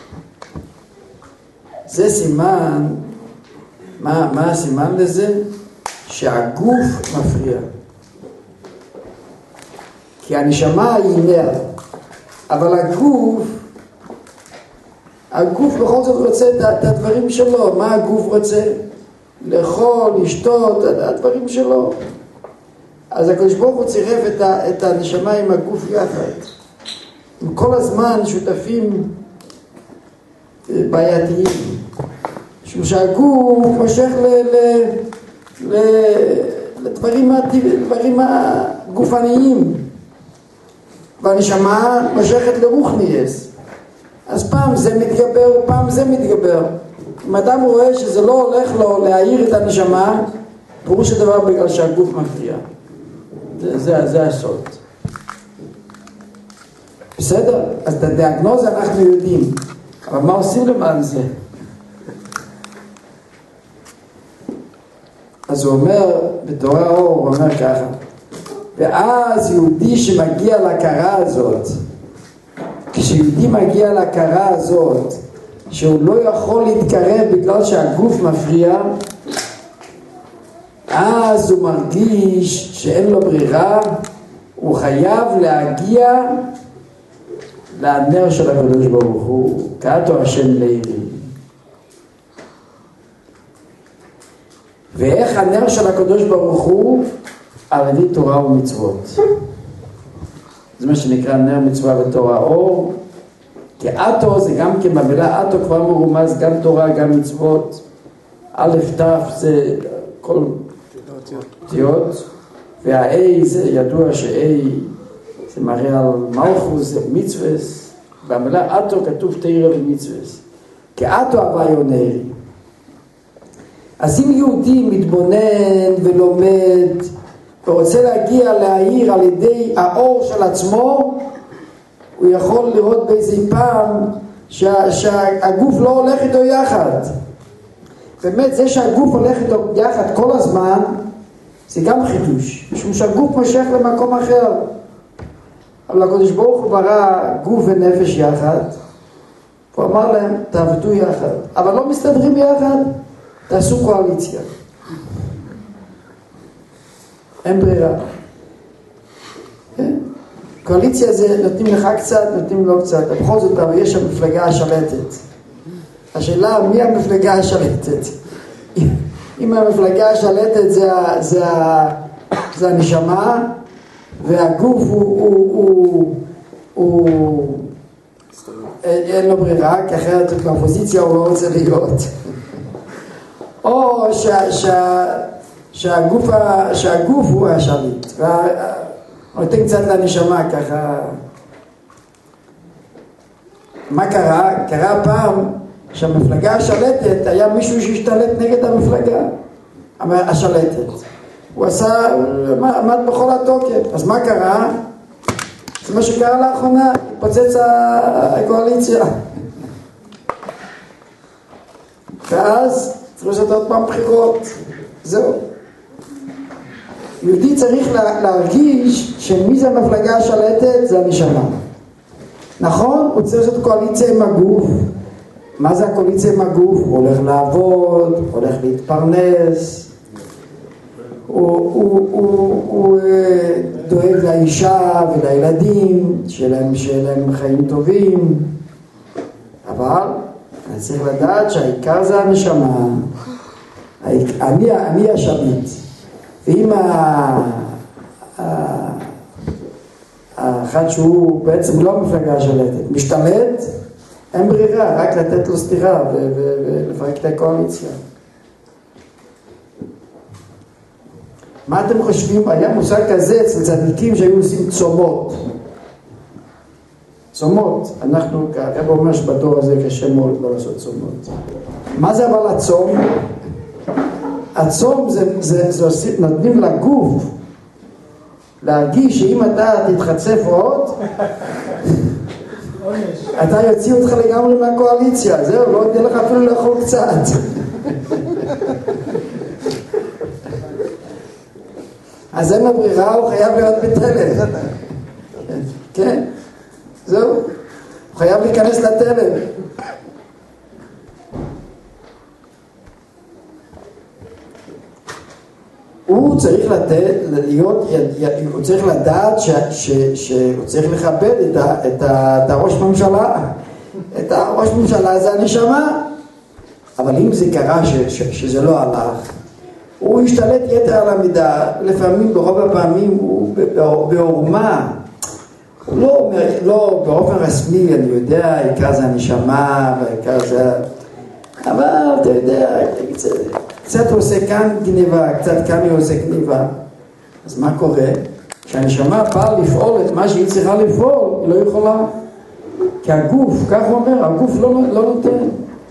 זה סימן, מה הסימן לזה? שהגוף מפריע. כי הנשמה היא נר, אבל הגוף בכל זאת רוצה את הדברים שלו. מה הגוף רוצה? לאכול, לשתות, הדברים שלו. אז הקדוש ברוך הוא צירף את הנשמה עם הגוף יחד. הם כל הזמן שותפים בעייתיים. משום שהגוף מושך לדברים הגופניים, והנשמה מושכת לרוחניאס. אז פעם זה מתגבר ופעם זה מתגבר. אם אדם רואה שזה לא הולך לו להעיר את הנשמה, פירוש הדבר בגלל שהגוף מפריע. זה הסוד. בסדר? אז את הדיאגנוזה אנחנו יודעים, אבל מה עושים למען זה? אז הוא אומר בתורה אור, הוא אומר ככה, ואז יהודי שמגיע להכרה הזאת, כשיהודי מגיע להכרה הזאת, שהוא לא יכול להתקרב בגלל שהגוף מפריע, אז הוא מרגיש שאין לו ברירה, הוא חייב להגיע לנר של הקדוש ברוך הוא, קאתו השם לעירי. ואיך הנר של הקדוש ברוך הוא? על ידי תורה ומצוות. זה מה שנקרא נר מצווה ותורה אור. כי אתו זה גם כן, במילה אתו כבר מרומז גם תורה גם מצוות. א' ת' זה כל אותיות, והאי זה ידוע שאי זה מראה על מלכוס, זה מצווס. במילה אתו כתוב תירא ומצווס. כי אתו הוויו נרי. אז אם יהודי מתבונן ולומד ורוצה להגיע להעיר על ידי האור של עצמו, הוא יכול לראות באיזה פעם שהגוף לא הולך איתו יחד. באמת זה שהגוף הולך איתו יחד כל הזמן זה גם חידוש, משום שהגוף מושך למקום אחר. אבל הקדוש ברוך הוא ברא גוף ונפש יחד, הוא אמר להם תעבדו יחד, אבל לא מסתדרים יחד, תעשו קואליציה. אין ברירה. קואליציה זה נותנים לך קצת, נותנים לו קצת. בכל זאת, אבל יש המפלגה השלטת. השאלה, מי המפלגה השלטת? אם המפלגה השלטת זה הנשמה, והגוף הוא אין לו ברירה, כי אחרת באופוזיציה הוא לא רוצה להיות. או שהגוף הוא השליט, ונותן קצת לנשמה ככה. מה קרה? קרה פעם שהמפלגה השלטת, היה מישהו שהשתלט נגד המפלגה השלטת. הוא עמד בכל התוקף. אז מה קרה? זה מה שקרה לאחרונה, התפוצץ הקואליציה. ואז צריך לעשות עוד פעם בחירות. זהו. יהודי צריך להרגיש שמי זה המפלגה השלטת? זה הנשמה. נכון? הוא צריך לעשות קואליציה עם הגוף. מה זה הקואליציה עם הגוף? הוא הולך לעבוד, הוא הולך להתפרנס, הוא דואג לאישה ולילדים, שיהיה להם חיים טובים. אבל אני צריך לדעת שהעיקר זה הנשמה. אני השליט. ואם האחד שהוא בעצם לא מפלגה השלטת משתלט, אין ברירה, רק לתת לו סתירה ולפרק את הקואליציה. מה אתם חושבים? היה מושג כזה אצל צדיקים שהיו עושים צומות. צומות. אנחנו, הרב אומר שבדור הזה קשה מאוד לא לעשות צומות. מה זה אבל הצום? הצום זה נותנים לגוף להרגיש שאם אתה תתחצף עוד, אתה יוציא אותך לגמרי מהקואליציה. זהו, לא תהיה לך אפילו לאכול קצת. אז אין לו ברירה, הוא חייב להיות בתלם. כן, זהו, הוא חייב להיכנס לתלם. הוא צריך הוא צריך לדעת שהוא צריך לכבד את הראש ממשלה. את הראש ממשלה זה הנשמה. אבל אם זה קרה שזה לא הלך, הוא השתלט יתר על המידה. לפעמים, ברוב הפעמים, הוא בעורמה. הוא לא באופן רסמי, אני יודע, העיקר זה הנשמה, והעיקר זה... אבל אתה יודע, קצת הוא עושה כאן גניבה, קצת כאן הוא עושה גניבה. אז מה קורה? כשהנשמה באה לפעול את מה שהיא צריכה לפעול, היא לא יכולה. כי הגוף, כך הוא אומר, הגוף לא נותן.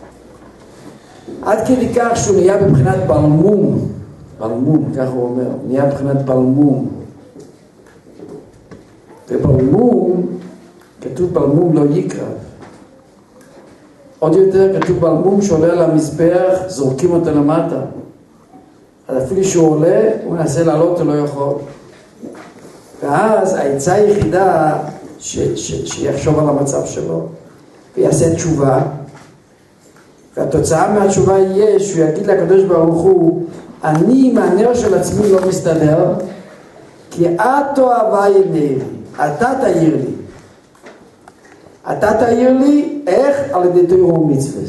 עד כדי כך שהוא נהיה בבחינת בלמום. בלמום, כך הוא אומר, נהיה בבחינת בלמום. ובלמום, כתוב בלמום לא יקרב. עוד יותר כתוב בלמום שעולה על המזבח, זורקים אותו למטה. אז אפילו שהוא עולה, הוא מנסה לעלות, הוא לא יכול. ואז העצה היחידה שיחשוב על המצב שלו, ויעשה תשובה, והתוצאה מהתשובה יהיה שהוא יגיד לקדוש ברוך הוא, אני מהנר של עצמי לא מסתדר, כי אתו הווי נערי, אתה תאיר לי. אתה תאיר לי, איך? על ידי תורה ומצוות.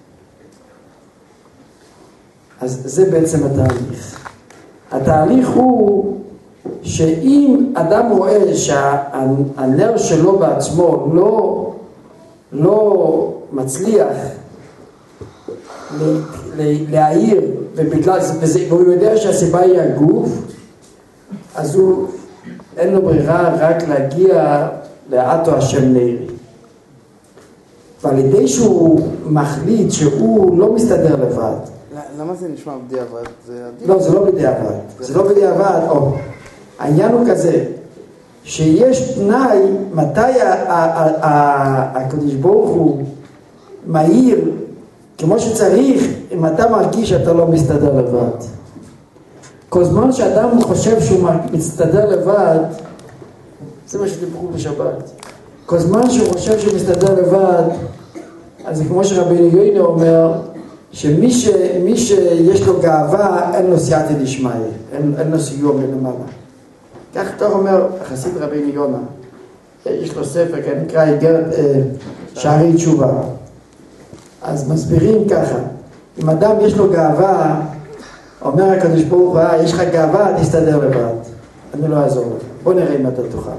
אז זה בעצם התהליך. התהליך הוא שאם אדם רואה שהנר שלו בעצמו לא מצליח להעיר, והוא יודע שהסיבה היא הגוף, אז אין לו ברירה רק להגיע לאתו השם נערי. ועל ידי שהוא מחליט שהוא לא מסתדר לבד. למה זה נשמע בדיעבד? לא, זה לא בדיעבד. זה לא בדיעבד. העניין הוא כזה, שיש תנאי מתי הקדוש ברוך הוא מהיר כמו שצריך, אם אתה מרגיש שאתה לא מסתדר לבד. כל זמן שאדם חושב שהוא מסתדר לבד, זה מה שדיברו בשבת. כל זמן שהוא חושב שהוא מסתדר לבד, אז זה כמו שרבינו יוינה אומר, שמי שיש לו גאווה, אין לו סייעתא דשמיא, אין לו סיוע מלמעלה. כך טוב אומר החסיד רבינו יונה, יש לו ספר, נקרא איגרת שערי תשובה. אז מסבירים ככה, אם אדם יש לו גאווה, אומר הקדוש ברוך הוא, יש לך גאווה, תסתדר לבד, אני לא אעזור לך, בוא נראה אם אתה תוכל.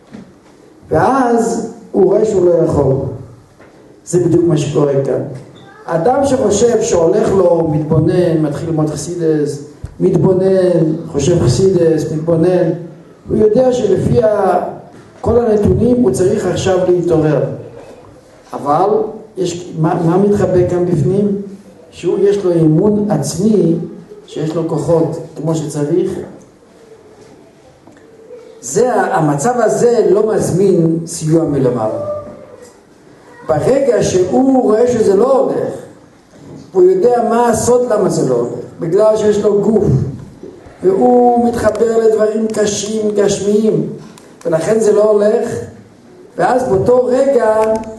ואז הוא רואה שהוא לא יכול. זה בדיוק מה שקורה כאן. אדם שחושב שהולך לו, מתבונן, מתחיל ללמוד חסידס, מתבונן, חושב חסידס, מתבונן, הוא יודע שלפי כל הנתונים הוא צריך עכשיו להתעורר. אבל מה מתחבא כאן בפנים? שהוא יש לו אימון עצמי, שיש לו כוחות כמו שצריך. המצב הזה לא מזמין סיוע מלמעלה. ברגע שהוא רואה שזה לא הולך, הוא יודע מה הסוד למה זה לא הולך, בגלל שיש לו גוף, והוא מתחבר לדברים קשים, גשמיים, ולכן זה לא הולך, ואז באותו רגע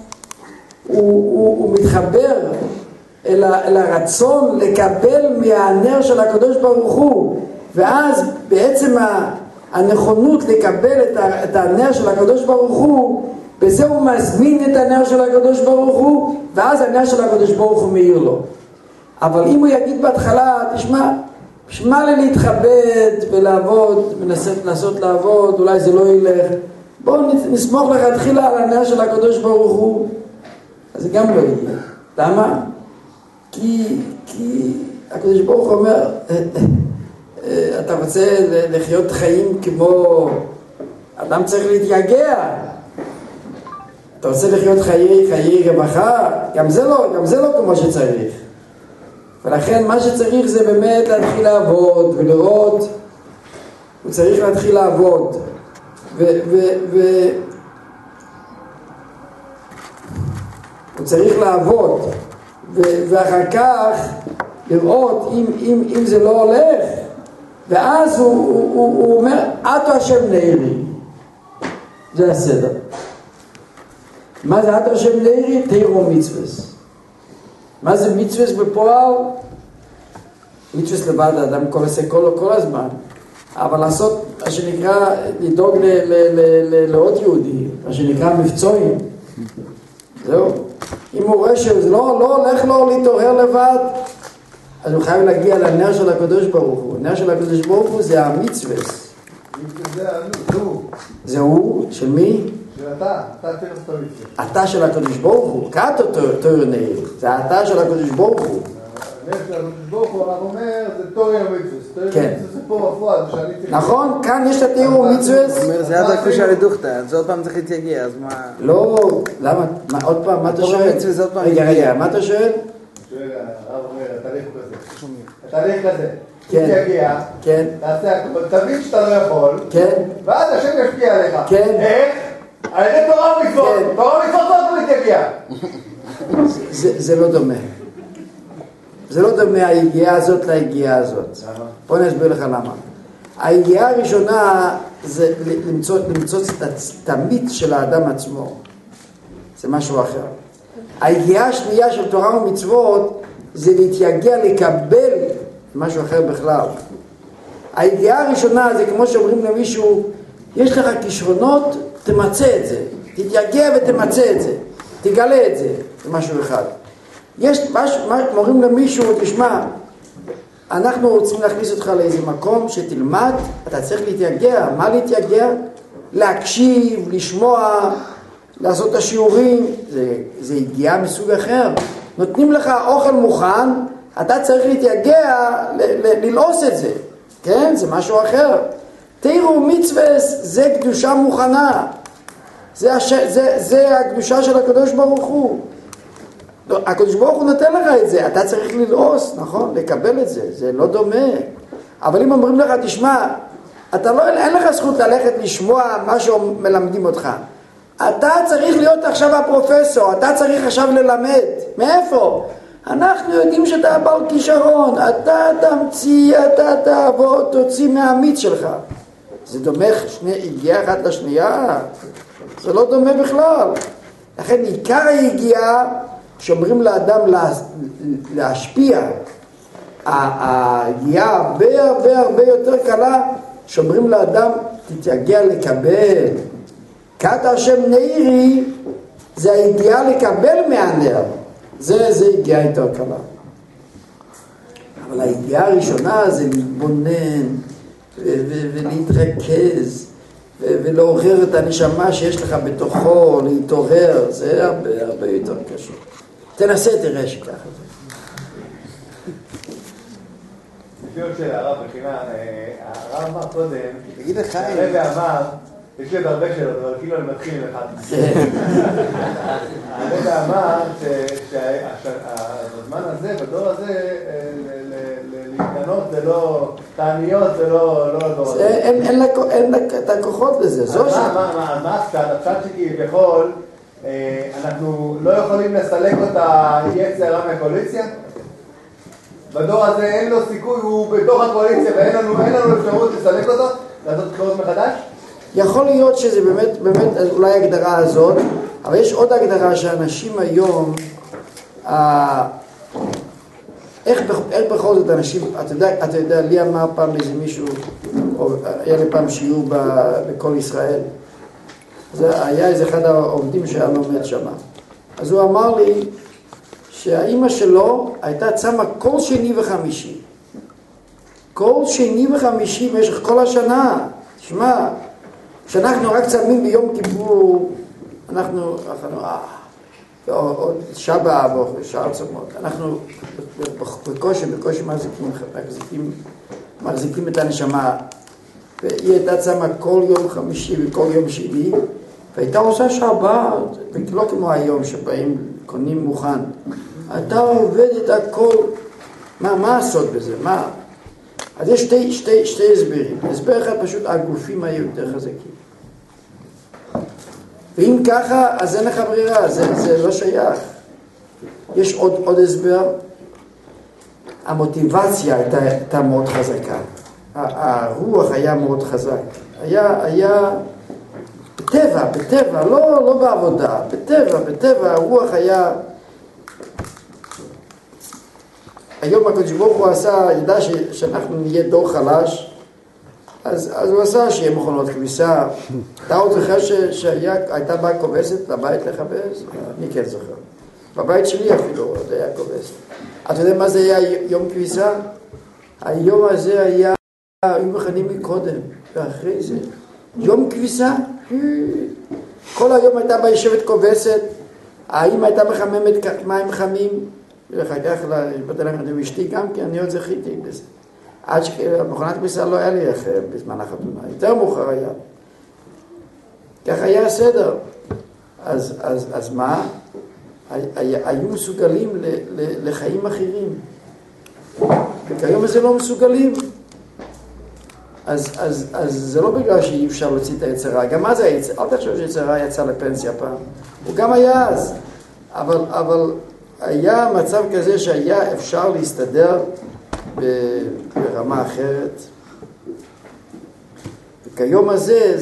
הוא מתחבר אל הרצון לקבל מהנר של הקדוש ברוך הוא, ואז בעצם הנכונות לקבל את הנר של הקדוש ברוך הוא, בזה הוא מזמין את הנר של הקדוש ברוך הוא, ואז הנר של הקדוש ברוך הוא מאיר לו. אבל אם הוא יגיד בהתחלה, תשמע לי להתחבד ולעבוד, לנסות לעבוד, אולי זה לא ילך, בואו נסמוך לך תחילה על הנר של הקדוש ברוך הוא, אז זה גם לא יהיה. למה? כי הקדוש ברוך הוא אומר, אתה רוצה לחיות חיים כמו אדם צריך להתייגע, אתה רוצה לחיות חיי רווחה, גם זה לא כמו שצריך. ולכן מה שצריך זה באמת להתחיל לעבוד ולראות, הוא צריך להתחיל לעבוד הוא צריך לעבוד ואחר כך לראות אם זה לא הולך, ואז הוא אומר אתו השם נערי. זה הסדר. מה זה אתו השם נערי? תורה ומצוות. מה זה מצוות בפועל? מצוות לבד האדם עושה כל הזמן, אבל לעשות מה שנקרא לדאוג לעוד יהודי, מה שנקרא מבצועים. זהו. אם הוא רואה שזה לא הולך לו להתעורר לבד, אז הוא חייב להגיע לנר של הקדוש ברוך הוא. הנר של הקדוש ברוך הוא זה המצווה. זה הוא? של מי? של אתה תראה את המצווה. אתה של הקדוש ברוך הוא. כאתו תורה נערי. זה אתה של הקדוש ברוך הוא. הנר של הקדוש ברוך הוא, הרב אומר, זה תורה ומצווה. תורה ומצווה זה פה בפועל. נכון, כאן יש את התורה ומצווה. הוא אומר, זה עד הקושה לדוכתא, זה עוד פעם צריך להתייגע, אז מה? לא, למה? עוד פעם, מה אתה שואל? רגע, מה אתה שואל? הרב אומר, התהליך הוא כזה. התהליך כזה. כן. תתייגע, כן. תעשה הכל, תבין שאתה לא יכול, כן. ואז השם ישפיע עליך. כן. איך? על ידי תורה ומצוות. תורה ומצוות לא להתייגע. זה לא דומה. זה לא דומה היגיעה הזאת ליגיעה הזאת. בוא נסביר לך למה. היגיעה הראשונה זה למצוא את המיץ של האדם עצמו. זה משהו אחר. היגיעה השנייה של תורה ומצוות זה להתייגע לקבל משהו אחר בכלל. הידיעה הראשונה זה כמו שאומרים למישהו, יש לך כישרונות, תמצא את זה. תתייגע ותמצא את זה. תגלה את זה. זה משהו אחד. יש משהו, אומרים למישהו, תשמע, אנחנו רוצים להכניס אותך לאיזה מקום שתלמד, אתה צריך להתייגע. מה להתייגע? להקשיב, לשמוע, לעשות את השיעורים. זה יגיעה מסוג אחר. נותנים לך אוכל מוכן, אתה צריך להתייגע, ללעוס את זה. כן? זה משהו אחר. תראו, מצווה זה קדושה מוכנה. זה הקדושה של הקדוש ברוך הוא. הקדוש ברוך הוא נותן לך את זה, אתה צריך ללעוס, נכון? לקבל את זה, זה לא דומה. אבל אם אומרים לך, תשמע, אין לך זכות ללכת לשמוע מה שמלמדים אותך. אתה צריך להיות עכשיו הפרופסור, אתה צריך עכשיו ללמד. מאיפה? אנחנו יודעים שאתה בעל כישרון, אתה תמציא, אתה תעבוד, תוציא מהמיץ שלך. זה דומה, הגיעה אחת לשנייה, זה לא דומה בכלל. לכן עיקר היגיעה, שאומרים לאדם להשפיע, היגיעה הרבה יותר קלה, שאומרים לאדם תתייגע לקבל. כת השם נעירי, זה היגיעה לקבל מהנר. זה היגיעה יותר קלה. אבל היגיעה הראשונה זה להתבונן ולהתרכז ולעורר את הנשמה שיש לך בתוכו, להתעורר. זה הרבה יותר קשה. תנסה, תראה שככה זה. בדיוק של הרב בחינה, הרב אמר קודם, תגיד לך, הרב אמר, יש לי עוד הרבה שאלות, אבל כאילו אני מתחיל עם אחד. הרב אמר שבזמן הזה, בדור הזה, להתגנות זה לא, תעניות זה לא הדור הזה. אין לה את הכוחות לזה, זו שם. מה הפשט? הפשט שכביכול, אנחנו לא יכולים לסלק אותה יצר רע מהקואליציה? בדור הזה אין לו סיכוי, הוא בתוך הקואליציה ואין לנו אפשרות לסלק אותו, לעשות בחירות מחדש? יכול להיות שזה באמת אולי ההגדרה הזאת, אבל יש עוד הגדרה שאנשים היום, איך בכל זאת אנשים, אתה יודע, לי אמר פעם איזה מישהו, היה לי פעם שיעור בכל ישראל, זה היה איזה אחד העובדים שהיה לומד שם. אז הוא אמר לי שהאימא שלו הייתה צמה כל שני וחמישי. כל שני וחמישי במשך כל השנה. תשמע, כשאנחנו רק צמים ביום כיפור, אנחנו עוד שבת או שאר צומות, אנחנו בקושי מחזיקים את הנשמה. והיא הייתה צמה כל יום חמישי וכל יום שני, והייתה עושה שבת, ולא כמו היום שבאים קונים מוכן. אתה עובד את הכל, מה הסוד בזה? מה? אז יש שתי הסברים. הסבר אחד פשוט, הגופים היו יותר חזקים. ואם ככה, אז אין לך ברירה, זה לא שייך. יש עוד הסבר. המוטיבציה הייתה מאוד חזקה. הרוח היה מאוד חזק. היה בטבע, לא בעבודה, בטבע הרוח היה... היום הקדוש ברוך הוא עשה, ידע שאנחנו נהיה דור חלש, אז הוא עשה שיהיה מכונות כביסה. אתה עוד זוכר שהייתה באה כובסת לבית לכבס? אני כן זוכר. בבית שלי אפילו עוד היה כובסת. אתה יודע מה זה היה יום כביסה? היום הזה היה, היו מכנים מקודם, ואחרי זה. יום כביסה? כל היום הייתה בישבת כובסת, האמא הייתה מחממת מים חמים, ואחר כך באתי להם עם אשתי גם כי אני עוד זכיתי בזה. עד שמכונת כביסה לא היה לי בזמן החתונה, יותר מאוחר היה. כך היה הסדר. אז מה? היו מסוגלים לחיים אחרים. וכיום הזה לא מסוגלים. אז זה לא בגלל שאי אפשר להוציא את היצרה. גם אז היצרה, אל תחשוב שיצרה יצא לפנסיה פעם. הוא גם היה אז. אבל היה מצב כזה שהיה אפשר להסתדר ברמה אחרת. וכיום הזה,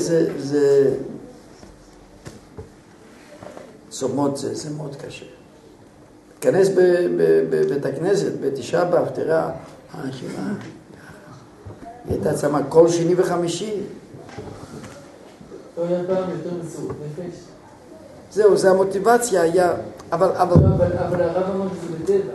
צומות זה מאוד קשה. תכנס בבית הכנסת, בתשעה באב, תראה, האנשים, הייתה צמה כל שני וחמישי. לא היה פעם יותר מסירות נפש. זהו, זה המוטיבציה היה, אבל הרב אמר שזה בטבע.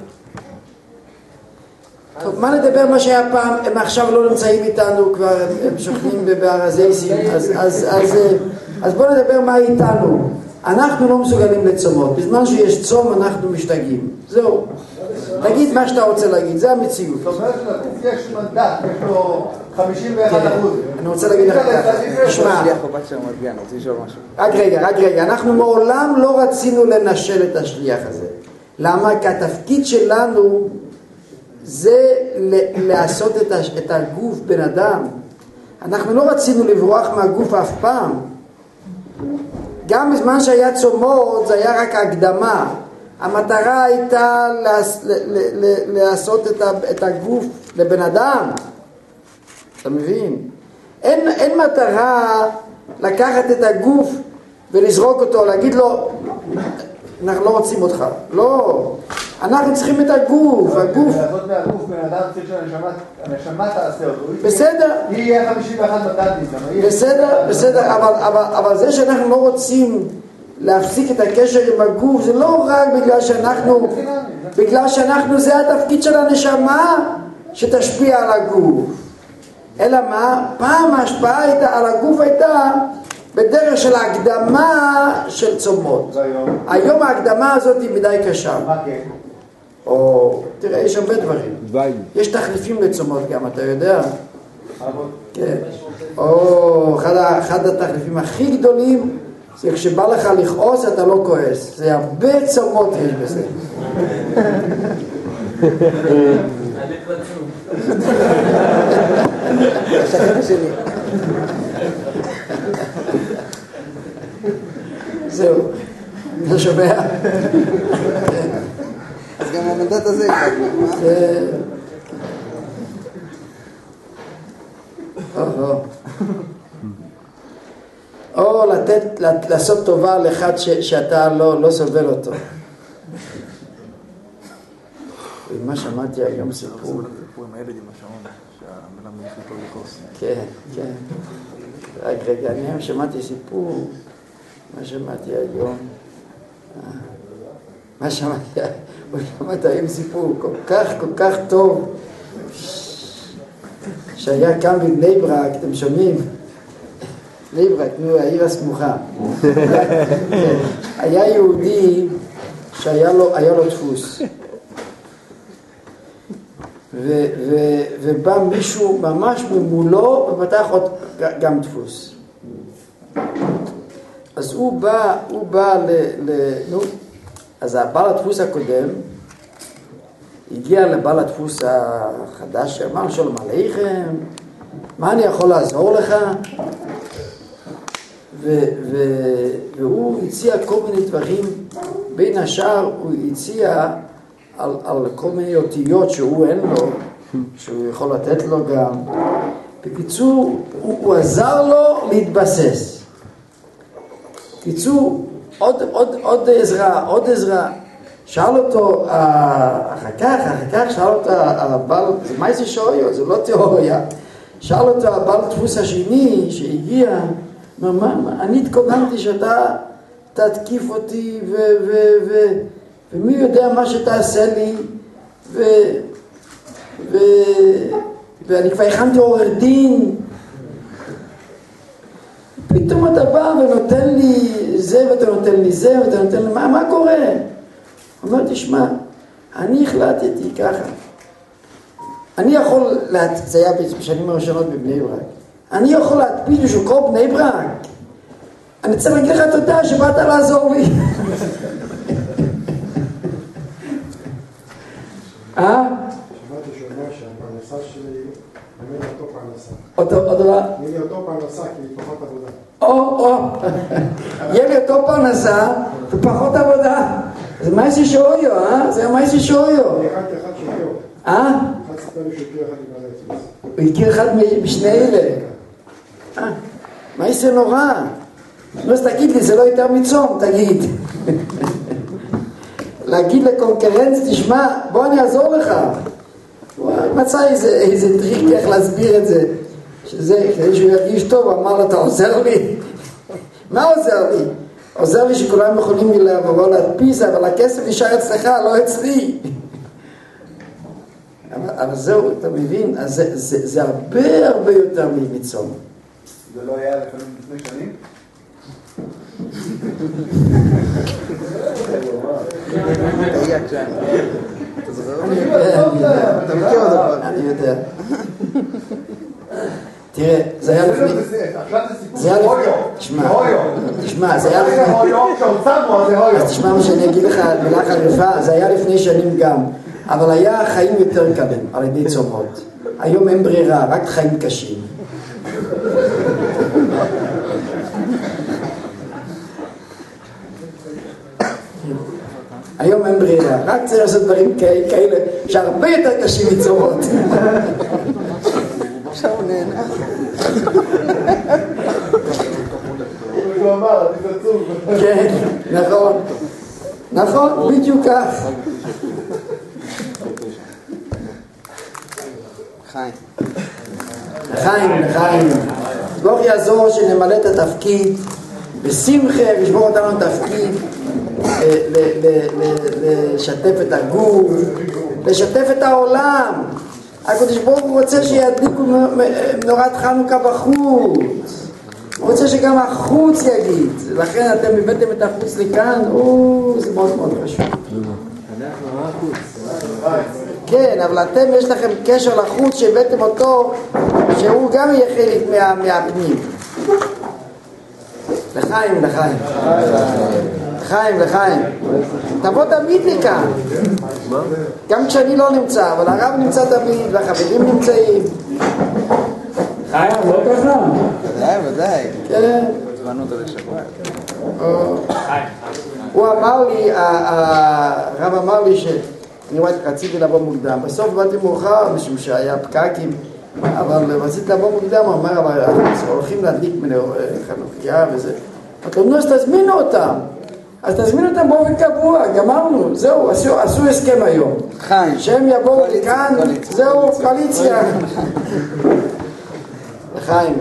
טוב, מה נדבר מה שהיה פעם, הם עכשיו לא נמצאים איתנו, כבר הם שוכנים בהר הזיתים, אז בואו נדבר מה איתנו. אנחנו לא מסוגלים לצומות, בזמן שיש צום אנחנו משתגעים. זהו, תגיד מה שאתה רוצה להגיד, זה המציאות. זאת אומרת שלגוף יש מנדט, יש לו 51%. אני רוצה להגיד לך ככה, תשמע, רק רגע, אנחנו מעולם לא רצינו לנשל את השליח הזה. למה? כי התפקיד שלנו זה לעשות את הגוף בן אדם. אנחנו לא רצינו לברוח מהגוף אף פעם. גם בזמן שהיה צומות זה היה רק הקדמה. המטרה הייתה לעשות את הגוף לבן אדם. אתה מבין? אין מטרה לקחת את הגוף ולזרוק אותו, להגיד לו אנחנו לא רוצים אותך. לא, אנחנו צריכים את הגוף. הגוף לעשות מהגוף בן אדם צריך שהנשמה תעשה אותו. בסדר. היא יהיה 51 מנדטים. בסדר, אבל זה שאנחנו לא רוצים להפסיק את הקשר עם הגוף זה לא רק בגלל שאנחנו זה התפקיד של הנשמה שתשפיע על הגוף, אלא מה? פעם ההשפעה על הגוף הייתה בדרך של ההקדמה של צומות. היום ההקדמה הזאת היא מדי קשה. מה כן? תראה, יש הרבה דברים. יש תחליפים לצומות גם, אתה יודע? כן. אחד התחליפים הכי גדולים זה כשבא לך לכעוס אתה לא כועס. זה הרבה צומות יש בזה. זהו, אתה שומע? אז גם המנדט הזה או לעשות טובה לאחד שאתה לא סובל אותו. מה שמעתי היום סיפור עם הילד עם השעון שהבן אדם יחליט לו לכעוס. כן רגע, אני היום שמעתי סיפור. מה שמעתי היום? שמעתי היום סיפור כל כך טוב שהיה כאן בבני ברק, אתם שומעים? בני ברק, העיר הסמוכה. היה יהודי שהיה לו דפוס. ובא מישהו ממש ממולו ופתח עוד גם דפוס. אז הוא בא אז הבעל הדפוס הקודם הגיע לבעל הדפוס החדש, אמר שלום עליכם, מה אני יכול לעזור לך? והוא הציע כל מיני דברים, בין השאר הוא הציע על כל מיני אותיות שהוא אין לו, שהוא יכול לתת לו גם. בקיצור, הוא עזר לו להתבסס. בקיצור, עוד עזרה. שאל אותו, אחר כך שאל אותו הבעל, מה זה שויו? זה לא תיאוריה. שאל אותו הבעל דפוס השני שהגיע, אני התכוננתי שאתה תתקיף אותי ומי יודע מה שתעשה לי ואני כבר הכנתי עורך דין, פתאום אתה בא ונותן לי זה ואתה נותן לי זה ואתה נותן לי מה קורה? הוא אומר, תשמע, אני החלטתי ככה, אני יכול, זה היה בשנים הראשונות בבני ברק, אני יכול להקפיד בשביל כל בני ברק, אני צריך להגיד לך תודה שבאת לעזור לי. שמעתי שאומר שהפרנסה שלי באמת אותו פרנסה. אותו דבר? יהיה לי אותו פרנסה כי פחות עבודה. יהיה לי אותו פרנסה ופחות עבודה. זה מייסי שויו, זה מייסי שויו. הכרתי אחד שויו. אחד סיפר לי שהכיר אחד עם הרצוס. הוא הכיר אחד משני אלה. מייסי נורא. אז תגיד לי, זה לא יותר מצום, תגיד. להגיד לקונקרנץ, תשמע, בוא אני אעזור לך. הוא מצא איזה טריק איך להסביר את זה. שזה, כדי שהוא ירגיש טוב, הוא אמר לו, אתה עוזר לי? מה עוזר לי? עוזר לי שכולם יכולים לבוא להדפיס, אבל הכסף נשאר אצלך, לא אצלי. אבל זהו, אתה מבין? אז זה הרבה הרבה יותר מצום. זה לא היה לפני שנים? אני יודע. תראה, זה היה לפני... זה היה לפני... תשמע, זה היה לפני... אז תשמע מה שאני אגיד לך, מילה חריפה, זה היה לפני שנים גם. אבל היה חיים יותר קלים על ידי צומות. היום אין ברירה, רק חיים קשים. היום אין ברירה, רק צריך לעשות דברים כאלה שהרבה יותר קשים מצומות. עכשיו הוא נהנה. הוא אמר, אני עצוב. כן, נכון. נכון, בדיוק כך. לחיים. לא יעזור שנמלא את התפקיד בשמחה, לשמור אותנו תפקיד, לשתף את הגוף, לשתף את העולם. הקדוש ברוך הוא רוצה שידליקו נורת חנוכה בחוץ. הוא רוצה שגם החוץ יגיד. לכן אתם הבאתם את החוץ לכאן, זה מאוד מאוד חשוב. כן, אבל אתם יש לכם קשר לחוץ שהבאתם אותו, שהוא גם יהיה חלק מהפנים. לחיים. תבוא תמיד לכאן. גם כשאני לא נמצא, אבל הרב נמצא תמיד, והחברים נמצאים. חיים, לא ככה? ודאי. כן. זמנו אותו לשבוע. הוא אמר לי, הרב אמר לי שאני רציתי לבוא מוקדם. בסוף באתי מאוחר, משום שהיה פקקים, אבל רציתי לבוא מוקדם, הוא אמר, אבל הולכים להדליק חנוכיה וזה. אמרנו, אז תזמינו אותם. אז תזמינו אותם באופן קבוע, גמרנו, זהו, עשו הסכם היום. חיים. שהם יבואו לכאן, זהו, קואליציה. לחיים.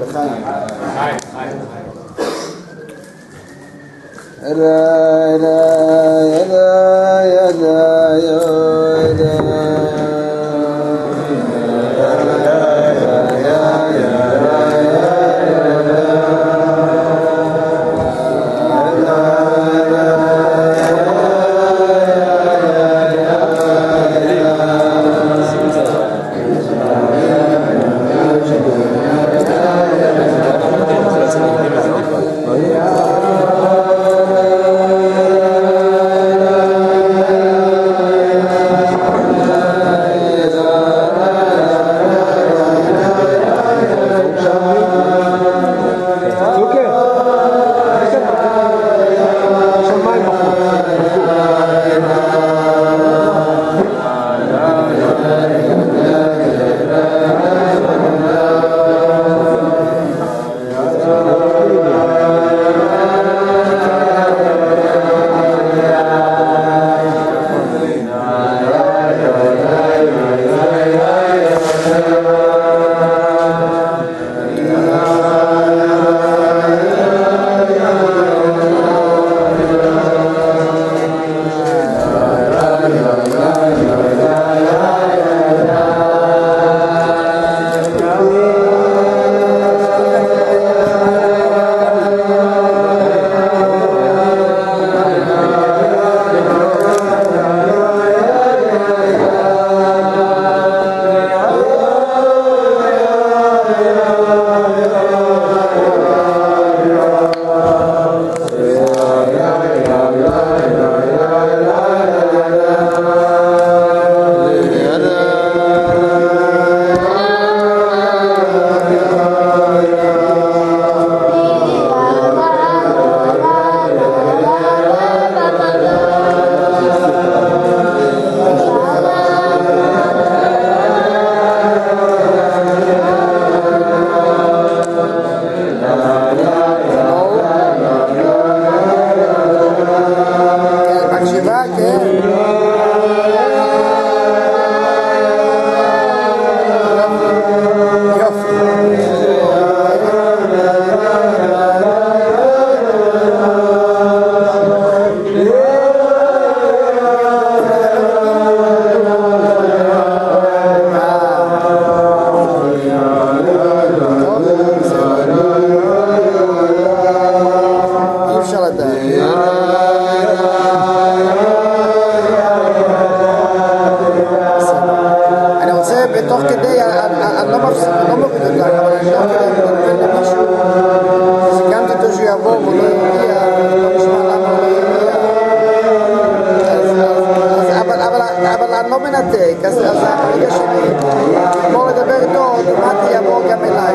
אז הרגע שלי, כמו לדבר איתו, אוטומטי יבוא גם אליי.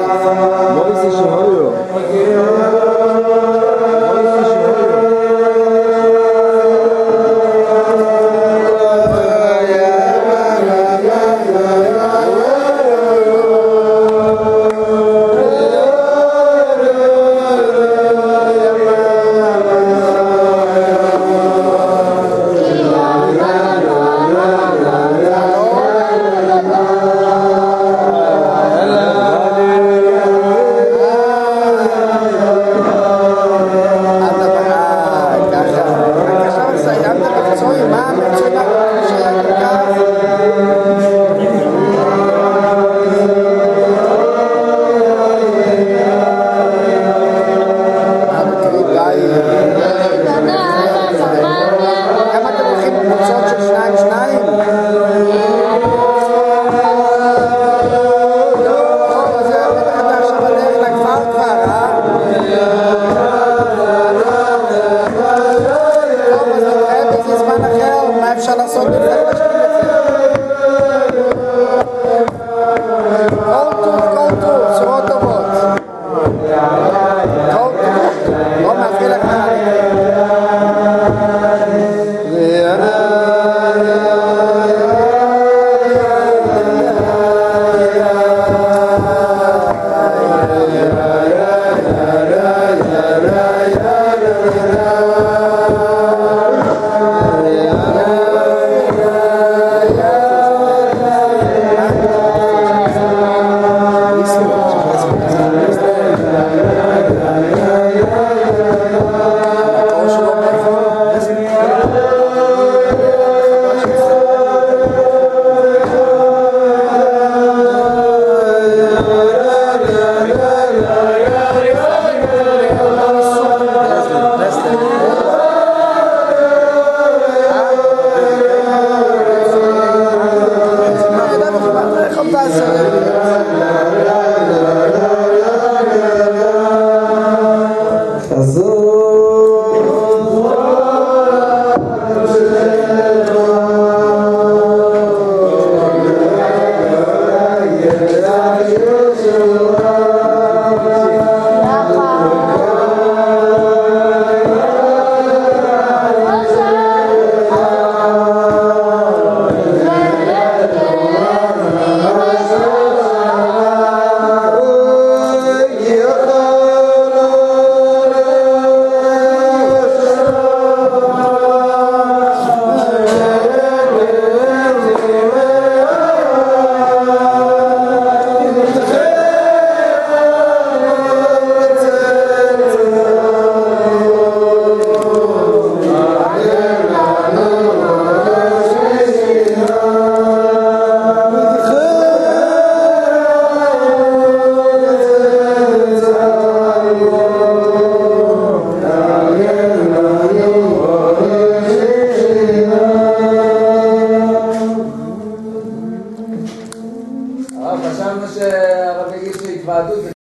מויסי שהויו. חשבנו שהרב יגיד שהתוועדות